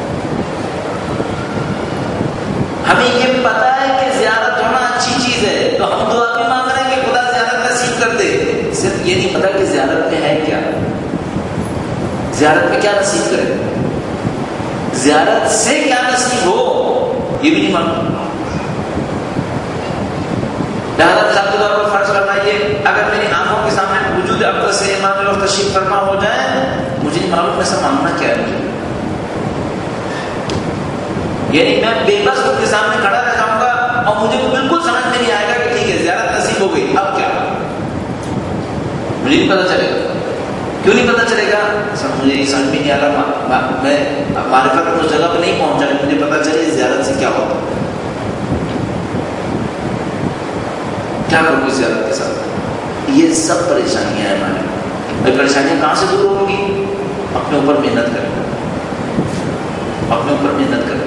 ہمیں یہ پتا ہے کہ زیارت ہونا اچھی چیز ہے تو ہم دعا بھی مانگ رہے ہیں کہ خدا زیارت نصیب کر دے. صرف یہ نہیں پتا کہ زیارت میں ہے کیا، زیارت میں کیا نصیب کرے، زیارت سے کیا نصیب ہو یہ بھی نہیں معلوم. لہٰذا مثال کے طور پر فرض فرمائیے اگر میری آنکھوں کے سامنے وجود اقدس سے امام وقت تشریف فرما ہو جائے، مجھے نہیں معلوم ایسا مانگنا کیا ہے مجھے. یعنی میں بے بس ان کے سامنے کھڑا رہ جاؤں گا اور مجھے بالکل سمجھ میں نہیں آئے گا کہ ٹھیک ہے زیارت نصیب ہو گئی، اب کیا؟ مجھے نہیں پتا چلے گا. کیوں نہیں پتا چلے گا؟ سب مجھے یہ سمجھ میں نہیں آ رہا. میں معرفت اس جگہ پہ نہیں پہنچا کہ مجھے پتا چلے زیارت سے کیا ہوتا، کیا کروں گی زیارت کے ساتھ. یہ سب پریشانیاں ہیں ہمارے. پریشانیاں کہاں سے دور ہوں گی؟ اپنے اوپر محنت کریں، اپنے اوپر محنت کریں.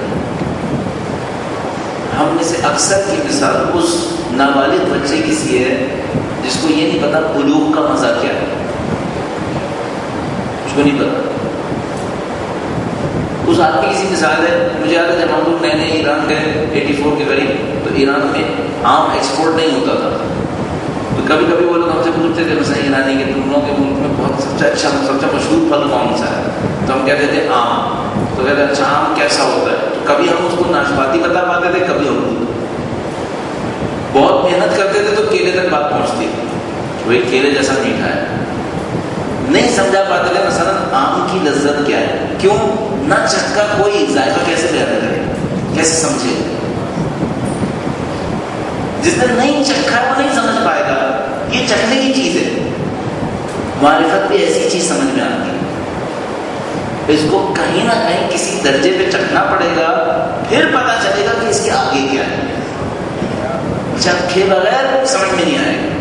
ہم میں سے اکثر کی مثال اس نابالغ بچے کی سی ہے جس کو یہ نہیں پتا بلوغ کا مزہ کیا ہے، اس کو نہیں پتا. اس آدمی کی سی مثال ہے. مجھے یاد ہے جب ہم لوگ نئے نئے ایران گئے ایٹی فور کے قریب، تو ایران میں آم ایکسپورٹ نہیں ہوتا تھا. تو کبھی کبھی وہ لوگ ہم سے پوچھتے تھے مثلا ایرانی کے تم لوگوں کے ملک میں بہت سب سے اچھا سب سے مشہور پھل کون سا ہے؟ تو ہم کہتے تھے آم. تو کہتے اچھا آم کیسا ہوتا ہے؟ تو کبھی ہم اس کو ناشپاتی بتا پاتے تھے، کبھی ہم بہت محنت کرتے تھے تو کیلے تک بات پہنچتی. وہی کیلے جیسا میٹھا ہے. نہیں سمجھا پاتے تھے مثلا آم کی لذت کیا ہے. کیوں؟ نہ چکھا کوئی ذائقہ کیسے بیان کرے، کیسے سمجھے؟ جس نے نہیں چکھا وہ نہیں سمجھ پائے گا. یہ چکھنے کی چیز ہے. معرفت بھی ایسی چیز سمجھ میں آتی ہے. اس کو کہیں نہ کہیں کسی درجے پہ چکھنا پڑے گا، پھر پتا چلے گا کہ اس کے آگے کیا ہے. چکھے بغیر سمجھ میں نہیں آئے گا.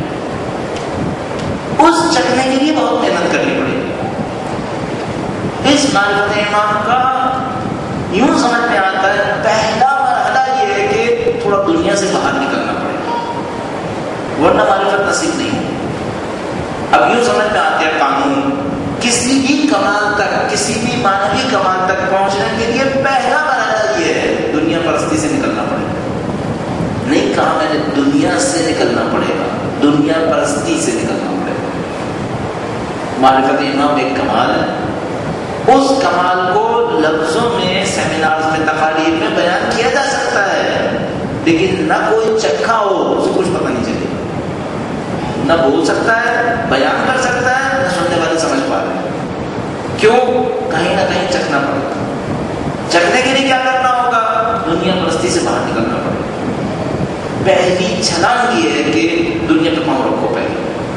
اس چکھنے کے لیے بہت محنت کرنی پڑے گی. اس معرفت ایمان کا یوں سمجھ میں آتا ہے پہلا مرحلہ یہ ہے کہ تھوڑا دنیا سے باہر نکلنا پڑے گا، ورنہ معرفت نصیب نہیں ہے. اب یوں سمجھ میں آتے ہیں قانون. کسی بھی کمال تک، کسی بھی معنوی کمال تک پہنچنے کے لیے پہلا مرحلہ یہ ہے دنیا پرستی سے نکلنا پڑے گا. نہیں کہا میں نے دنیا سے نکلنا پڑے گا، دنیا پرستی سے نکلنا پڑے گا. معرفت امام ایک کمال ہے. اس کمال کو لفظوں میں، سیمینارز میں، تقاریر میں بیان کیا جا سکتا ہے، لیکن نہ کوئی چکھا ہو اسے کچھ پتہ نہیں چلے. نہ بول سکتا ہے، بیان کر سکتا ہے، نہ سننے والے سمجھ پا رہے ہیں. کیوں؟ کہیں نہ کہیں چکھنا پڑے گا. چکھنے کے لیے کیا کرنا ہوگا؟ دنیا پرستی سے باہر نکلنا پڑے گا. پہلی چھلانگ یہ ہے کہ دنیا پہ پاؤں رکھو. پہلے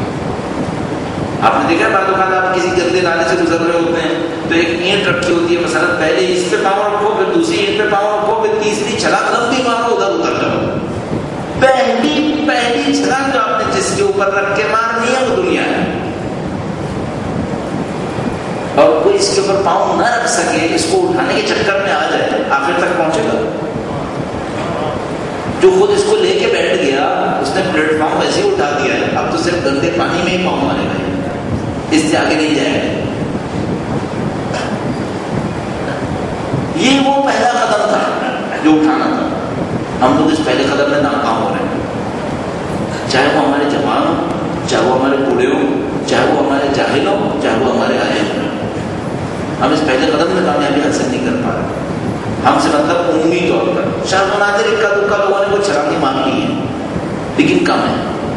آپ نے دیکھا بعض اوقات آپ کسی گندے نالے سے گزر رہے ہوتے ہیں تو ایک اینٹ رکھی ہوتی ہے مثلا، پہلے اس پہ پاؤں رکھو، پھر دوسری اینٹ پہ پاؤں رکھو، پھر تیسری چھلانگ لمبی مارو، ادھر ادھر جاؤ. پہلی پہلی چھلانگ جو آپ نے جس کے اوپر رکھ کے مارنی ہے وہ دنیا ہے. اور کوئی اس کے اوپر پاؤں نہ رکھ سکے، اس کو اٹھانے کے چکر میں آ جائے، آخر تک پہنچے گا. جو خود اس کو لے کے بیٹھ گیا اس نے پلیٹ فارم ویسے ہی اٹھا دیا ہے، اب تو صرف گندے پانی میں ہی پاؤں مارے گا، اس سے آگے نہیں جائے گا. یہ وہ پہلا قدم تھا جو اٹھانا تھا. ہم لوگ اس پہلے قدم میں ناکام ہو رہے ہیں. چاہے وہ ہمارے جوان ہو، چاہے وہ ہمارے بوڑھے ہو، چاہے وہ ہمارے جاہل ہو، چاہے وہ ہمارے عالم ہو، ہم اس پہلے قدم میں کامیابی حاصل نہیں کر پا رہے. ہم سے مطلب عمومی طور پر شاید مناظر اکا دکا لوگوں نے کچھ چھلانگیں مانگ لی ہیں لیکن کم ہے.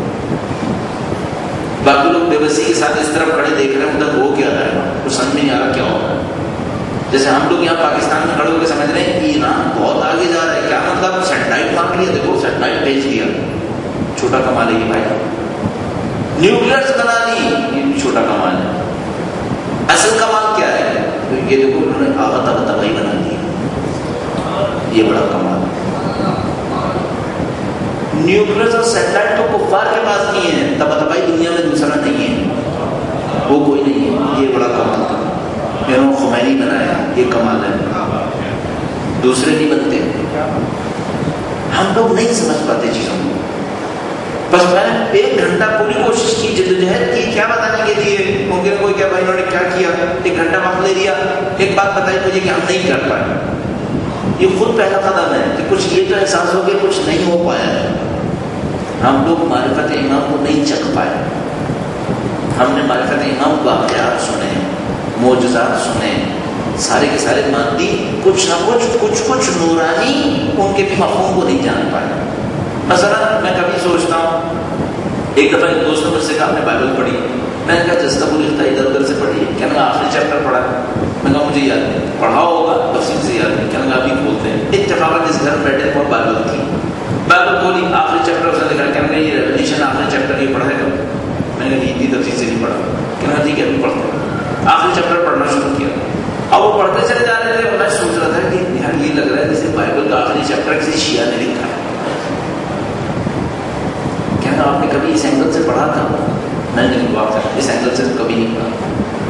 باقی لوگ بے بسی کے ساتھ اس طرف کھڑے دیکھ رہے ہیں ادھر ہو کیا رہا ہے، کچھ سمجھ میں نہیں آ رہا کیا ہو رہا ہے. جیسے ہم لوگ یہاں پاکستان میں کھڑے ہو کے سمجھ رہے ہیں کہ ایران بہت آگے جا رہا ہے. کیا مطلب؟ سیٹلائٹ مانگ لیا، دیکھو سیٹلائٹ بھیج دیا، چھوٹا کمال ہے یہ بھائی. نیوکلیئرز بنا لی، یہ چھوٹا کمال ہے. اصل کمال کیا ہے؟ یہ دیکھو انہوں نے آغا تبا تباہی بنا دی، یہ بڑا کمال ہے. نیوکلس اور سیٹلائٹ تو کفار کے پاس نہیں ہے، تبا تبائی دنیا میں دوسرا نہیں ہے، وہ کوئی نہیں ہے. یہ بڑا کمال تھا، امام خمینی بنایا، یہ کمال ہے، دوسرے نہیں بنتے. ہم لوگ نہیں سمجھ پاتے چیزوں کو. بس میں نے ایک گھنٹہ پوری کوشش کی، جدوجہد کی، کیا بتانے کے لیے. ممکن ہے کوئی کیا بھائی انہوں نے کیا کیا، ایک گھنٹہ وقت لے لیا، ایک بات بتائی مجھے کہ ہم نہیں کر پائے. یہ خود پہلا قدم ہے کہ کچھ یہ تو احساس ہو گیا کچھ نہیں ہو پایا ہے. ہم لوگ معرفت امام کو نہیں چکھ پائے. ہم نے معرفت امام واقعات سنے، معجزات سنے، سارے کے سارے مادی، کچھ نہ کچھ کچھ کچھ نورانی ان کے بھی مفہوم کو نہیں جان پائے. مثلا میں کبھی سوچتا ہوں، ایک دفعہ ایک دوست نے مجھ سے کہا آپ نے بائبل پڑھی؟ میں نے کہا جزدہ گریختہ ادھر ادھر سے پڑھی ہے. کہنے لگا آخری چیپٹر پڑھا ہے؟ میں نے کہا مجھے یاد نہیں. پڑھا ہوگا تفصیل سے یاد نہیں. کہنے لگا ابھی کھولتے ہیں. اتفاقاً اس گھر میں بیٹھے اور بائبل تھی، بائبل کھولی، آخری چیپٹر اس نے دکھا. کہنے لگا یہ ریولیشن آخری چیپٹر یہ پڑھا ہے کب؟ میں نے کہا ہندی تفصیل سے نہیں پڑھا. کہنے لگا ٹھیک ہے ابھی پڑھتے ہیں. آخری چیپٹر پڑھنا شروع کیا. اب وہ پڑھتے چلے جا رہے تھے. میں سوچ رہا تھا کہ یار یہ لگ رہا ہے جیسے بائبل کا آخری چیپٹر کسی شیعہ نے لکھا ہے. کہنا آپ نے کبھی اس اینگل سے پڑھا تھا؟ میں نے کہا اس اینگل سے کبھی نہیں پڑھا.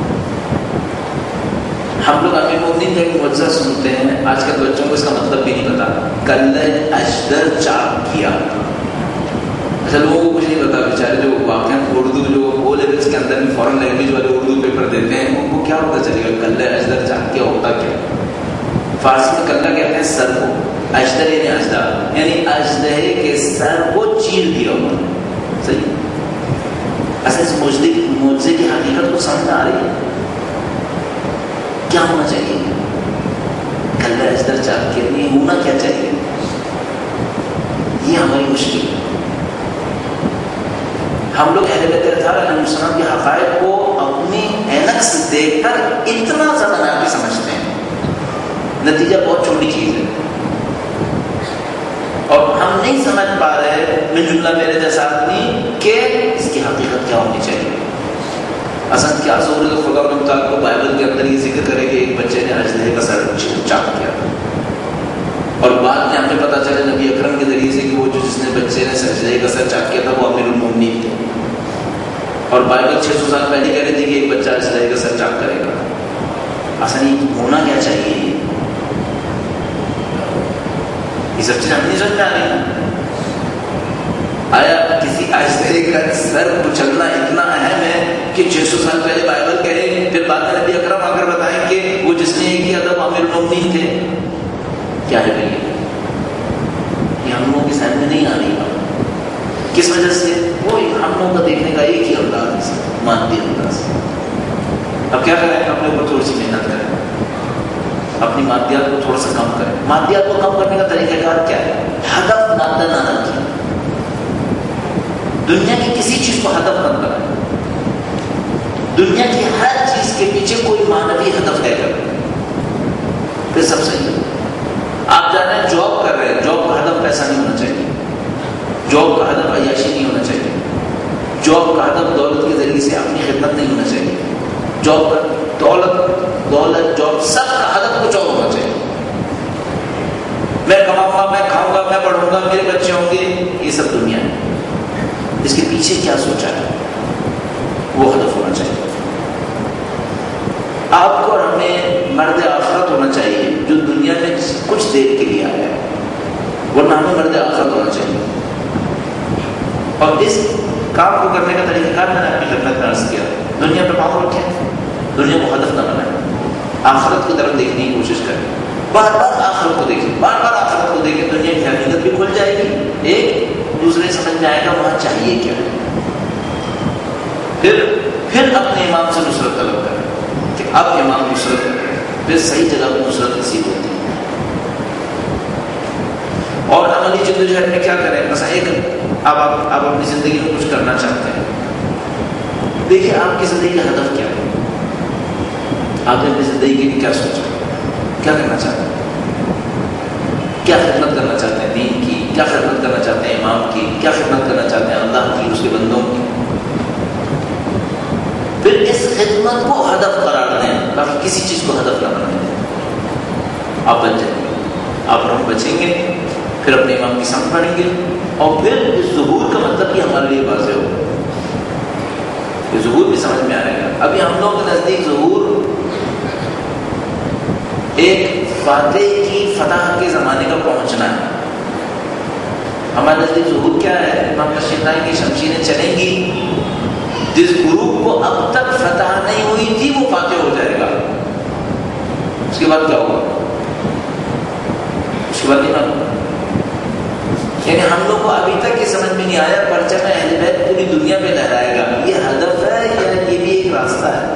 ہم لوگ امیر المومنین کا ایک معجزہ سنتے ہیں، آج کل بچوں کو اس کا مطلب بھی نہیں پتا. کلہ اجدر چاک کیا. اچھا لوگوں کو کچھ نہیں پتا، بیچارے جو واقعہ اردو جو او لیولس کے اندر بھی فورن لینگویج والے اردو پیپر دیتے ہیں، ان کو کیا پتا چلے گا کلہ اجدر چاک کیا ہوتا کیا. فارسی میں کلہ کہتے ہیں سر کو، اجدر یعنی اجدہ، یعنی اجدہے کے سر کو چیر دیا ہوا. صحیح. اصل اس معجزے معجزے کی حقیقت کو سمجھ آ رہی ہے. کیا ہونا چاہیے؟ کلہ اجدر چاک کے لیے ہونا کیا چاہیے؟ یہ ہماری مشکل ہے. ہم لوگ اہل بیت اطہار علیہ السلام کے حقائق کو اپنی عینک سے دیکھ کر اتنا زیادہ ناقص سمجھتے ہیں. نتیجہ بہت چھوٹی چیز ہے اور ہم نہیں سمجھ پا رہے میں جملہ میرے جیسا آدمی کہ اس کی حقیقت کیا ہونی چاہیے. اصل کیا ضرورت ہے خدا کے مطابق بائبل کے اندر یہ ذکر کرے کہ ایک بچے نے اجدہے کا سر چاک کیا اور بعد میں ہمیں پتا چلے نبی اکرم کے ذریعے سے کہ وہ جو جس نے بچے نے اجدہے کا سر چاک کیا تھا وہ امیر المومنین تھے. اور بائبل چھ سو سال پہلے کہہ رہی تھی کہ ایک بچہ اجدہے کا سر چاک کرے گا. اصل یہ ہونا کیا چاہیے؟ یہ سب چیز ہم نہیں سمجھ آ رہی. آیا کسی اجدہے کا سر کچلنا اتنا اہم ہے کہ چھ سو سال پہلے بائبل کہے پھر بعد میں نبی اکرم آ کر بتائیں کہ وہ جس نے یہ کیا تھا وہ امیر المومنین تھے؟ کیا ہے بھائی یہ ہم لوگوں کے سامنے نہیں آ رہی بات. کس وجہ سے؟ وہ ہم لوگوں کا دیکھنے کا ایک ہی انداز ہے، مادی انداز. اب کیا کریں؟ اپنے اوپر تھوڑی سی محنت کریں، اپنی مادیات کو تھوڑا سا کم کریں. مادیات کو کم کرنے کا طریقہ کار کیا ہے؟ ہدف مادہ نہ رکھیں. دنیا کی کسی چیز کو ہدف مت بنائیں. دنیا کی ہر چیز کے پیچھے کوئی معنوی ہدف طے کریں، پھر سب صحیح ہے. آپ جا رہے ہیں جاب کر رہے ہیں، جاب کا ہدف پیسہ نہیں ہونا چاہیے، جاب کا ہدف عیاشی نہیں ہونا چاہیے، جاب کا ہدف دولت کے ذریعے سے اپنی خدمت نہیں ہونا چاہیے. جاب کا دولت دولت جاب سب کا ہدف کچھ اور ہونا چاہیے. میں کماؤں گا، میں کھاؤں گا، میں پڑھوں گا، میرے بچے ہوں گے، یہ سب دنیا ہے. اس کے پیچھے کیا سوچا ہے وہ ہدف ہونا چاہیے. آپ کو اور ہمیں مرد آخرت ہونا چاہیے جو دنیا میں کچھ دیر کے لیے آیا ہے، ورنہ ہمیں مرد آخرت ہونا چاہیے. اور اس کام کو کرنے کا طریقہ کار میں نے اپنی خدمت میں عرض کیا. دنیا پہ پاؤں رکھیں، دنیا کو ہدف نہ بنائیں، آخرت کی طرف دیکھنے کی کوشش کریں. بار بار آخرت کو دیکھیں، بار بار آخرت کو دیکھیں. دنیا کی حقیقت بھی کھل جائے گی، ایک دوسرے سمجھ میں آئے گا وہاں چاہیے کیا ہے. پھر پھر اپنے امام سے نصرت طلب کریں کہ اب امام نصرت کریں، پھر صحیح جگہ پہ نصرت نصیب ہوتی ہے. اور عملی جدوجہد میں کیا کریں؟ مثلا ایک اب آپ آپ اپنی زندگی میں کچھ کرنا چاہتے ہیں، دیکھیے آپ کی زندگی کا ہدف کیا ہے. آپ نے اپنی زندگی کے لیے کیا سوچا، کیا کرنا چاہتے ہیں، کیا خدمت کرنا چاہتے ہیں دین کی، کیا خدمت کرنا چاہتے ہیں امام کی، کیا خدمت کرنا چاہتے ہیں اللہ کی، اس کے بندوں کی. پھر اس خدمت کو ہدف قرار دیں، باقی کسی چیز کو ہدف نہ بنائیں. آپ بچ جائیں گے، آپ ہم بچیں گے، پھر اپنے امام کی سمت پڑھیں گے، اور پھر اس ظہور کا مطلب بھی ہمارے لیے واضح ہوگا، یہ ظہور بھی سمجھ میں آئے گا۔ ابھی ہم لوگوں کے نزدیک ظہور ایک فاتح کی فتح کے زمانے کا پہنچنا ہے۔ ہمارے نزدیک ظہور کیا ہے؟ امام تشریف لائیں گے، شمشیریں چلیں گی، جس گروپ کو اب تک فتح نہیں ہوئی تھی وہ فاتح ہو جائے گا۔ اس کے بعد کیا ہوگا؟ اس کے بعد نہیں معلوم۔ یعنی ہم لوگ کو ابھی تک یہ سمجھ میں نہیں آیا پرچم اہل بیت پوری دنیا پہ لہرائے گا، یہ ہدف ہے یا یہ بھی ایک راستہ ہے؟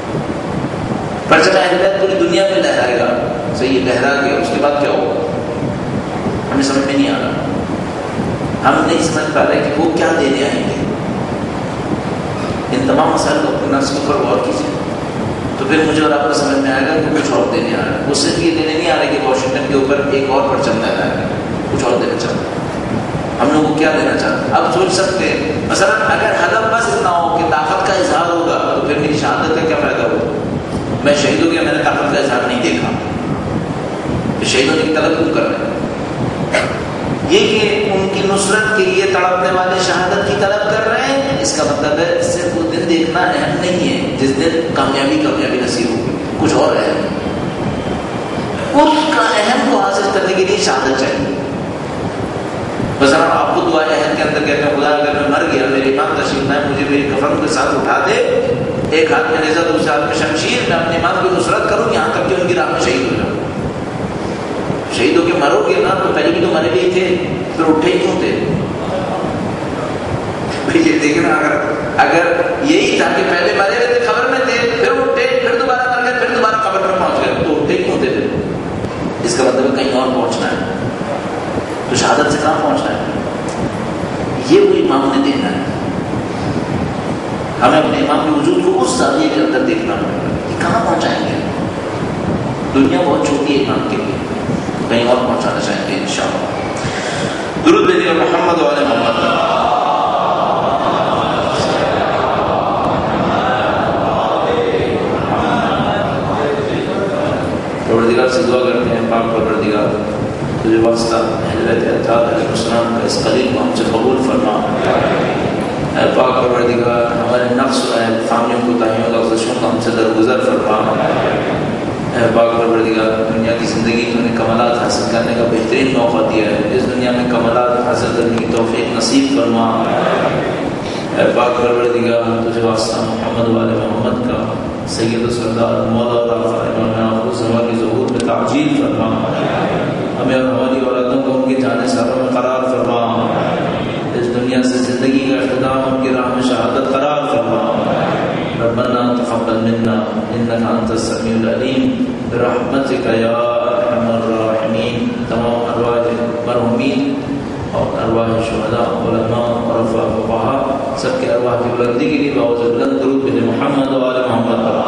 پرچم اہل بیت پوری دنیا پہ لہرائے گا، صحیح لہرا گیا، اس کے بعد کیا ہوگا؟ ہمیں سمجھ میں نہیں آ رہا، ہم نہیں سمجھ پا رہے کہ وہ کیا دینے آئیں گے۔ ان تمام مسائل کو اپنے نفس کے اوپر غور کیجیے، تو پھر مجھے اور آپ کو سمجھ میں آئے گا کہ کچھ اور دینے آ رہا ہے۔ وہ صرف یہ دینے نہیں آ رہا کہ واشنگٹن کے اوپر ایک اور پرچم لہرائے گا، کچھ اور دینا چاہتا ہے۔ ہم لوگ کو کیا دینا چاہتے ہیں؟ اب سوچ سکتے ہیں مثلا اگر ہدف بس اتنا ہو کہ طاقت کا اظہار ہوگا تو پھر میری شہادت کا کیا فائدہ ہوگا؟ میں شہید ہو گیا، میں نے طاقت کا اظہار نہیں دیکھا، شہید ہونے کی طلب کیوں کر رہے ہیں؟ یہ کہ ان کی نصرت کے لیے تڑپنے والے شہادت کی طلب کر رہے ہیں، اس کا مطلب ہے صرف وہ دن دیکھنا اہم نہیں ہے جس دن کامیابی کامیابی نصیب ہوگی، کچھ اور اہم ہے۔ اس کا اہم کو حاصل کرنے کے لیے شہادت چاہیے۔ مثلا آپ کو دعا عہد کے اندر کہتے ہیں خدا اگر میں مر گیا، میرے امام تشریف لائے، مجھے میری کفن کے ساتھ اٹھا دے، ایک ہاتھ میں نیزہ دوسرے ہاتھ میں شمشیر، میں اپنے امام کی نصرت کروں یہاں تک کہ ان کی راہ میں شہید ہو جاؤں۔ شہید ہو کے مرو گے نا تو پہلے بھی تو مرے بھی تھے، پھر اٹھے ہی کیوں تھے؟ یہ دیکھنا، اگر اگر یہی تھا کہ پہلے مرے ہوئے تھے خبر میں تھے، پھر اٹھے، پھر دوبارہ مر گئے، پھر دوبارہ خبر میں پہنچ گئے، تو اٹھے کیوں تھے پھر؟ اس کا مطلب کہیں اور پہنچنا ہے، تو شہادت سے کہاں پہنچنا ہے؟ یہ وہ امام نے دینا ہے۔ ہمیں اپنے امام کے وجود کو اس زاویے کے اندر دیکھنا پڑے گا کہ کہاں پہنچائیں گے۔ دنیا بہت چھوٹی ہے امام کے لیے، کہیں اور پہنچانا چاہیں گے انشاءاللہ۔ درود بھیجیے محمد و آل محمد۔ پروردگار سے دعا کرتے ہیں، پاک پروردگار تجھے واسطہ اہل بیت اطہار علیہ السلام کا اس قلیل کو ہم سے قبول فرما۔ اے پاک پروردگار ہمارے نفس و اہل فامیوں کو تاہیوں لغزشوں کا ہم سے درگزر فرما۔ اے پاک پروردگار دنیا کی زندگی تو نے کمالات حاصل کرنے کا بہترین موقع دیا ہے، اس دنیا میں کمالات حاصل کرنے کی توفیق نصیب فرما۔ اے پاک پروردگار تجھے واسطہ محمد و آل محمد کا سید و سردار مولا رافع امام زمان کے ظہور میں تعجیل فرما۔ ہمیں اور ہماری اولادوں کو ان کے جانے ساروں میں قرار فرما، اس دنیا سے زندگی کا اختتام ان کی راہ میں شہادت قرار فرما۔ ربنا تقبل منا انك انت السميع العليم برحمتك يا ارحم الراحمین۔ تمام ارواح مرحومین اور ارواح شہداء علماء اور فقہاء سب کے ارواح کی بلندی کے لیے باوجود بلند درود بھیجے محمد و آل محمد۔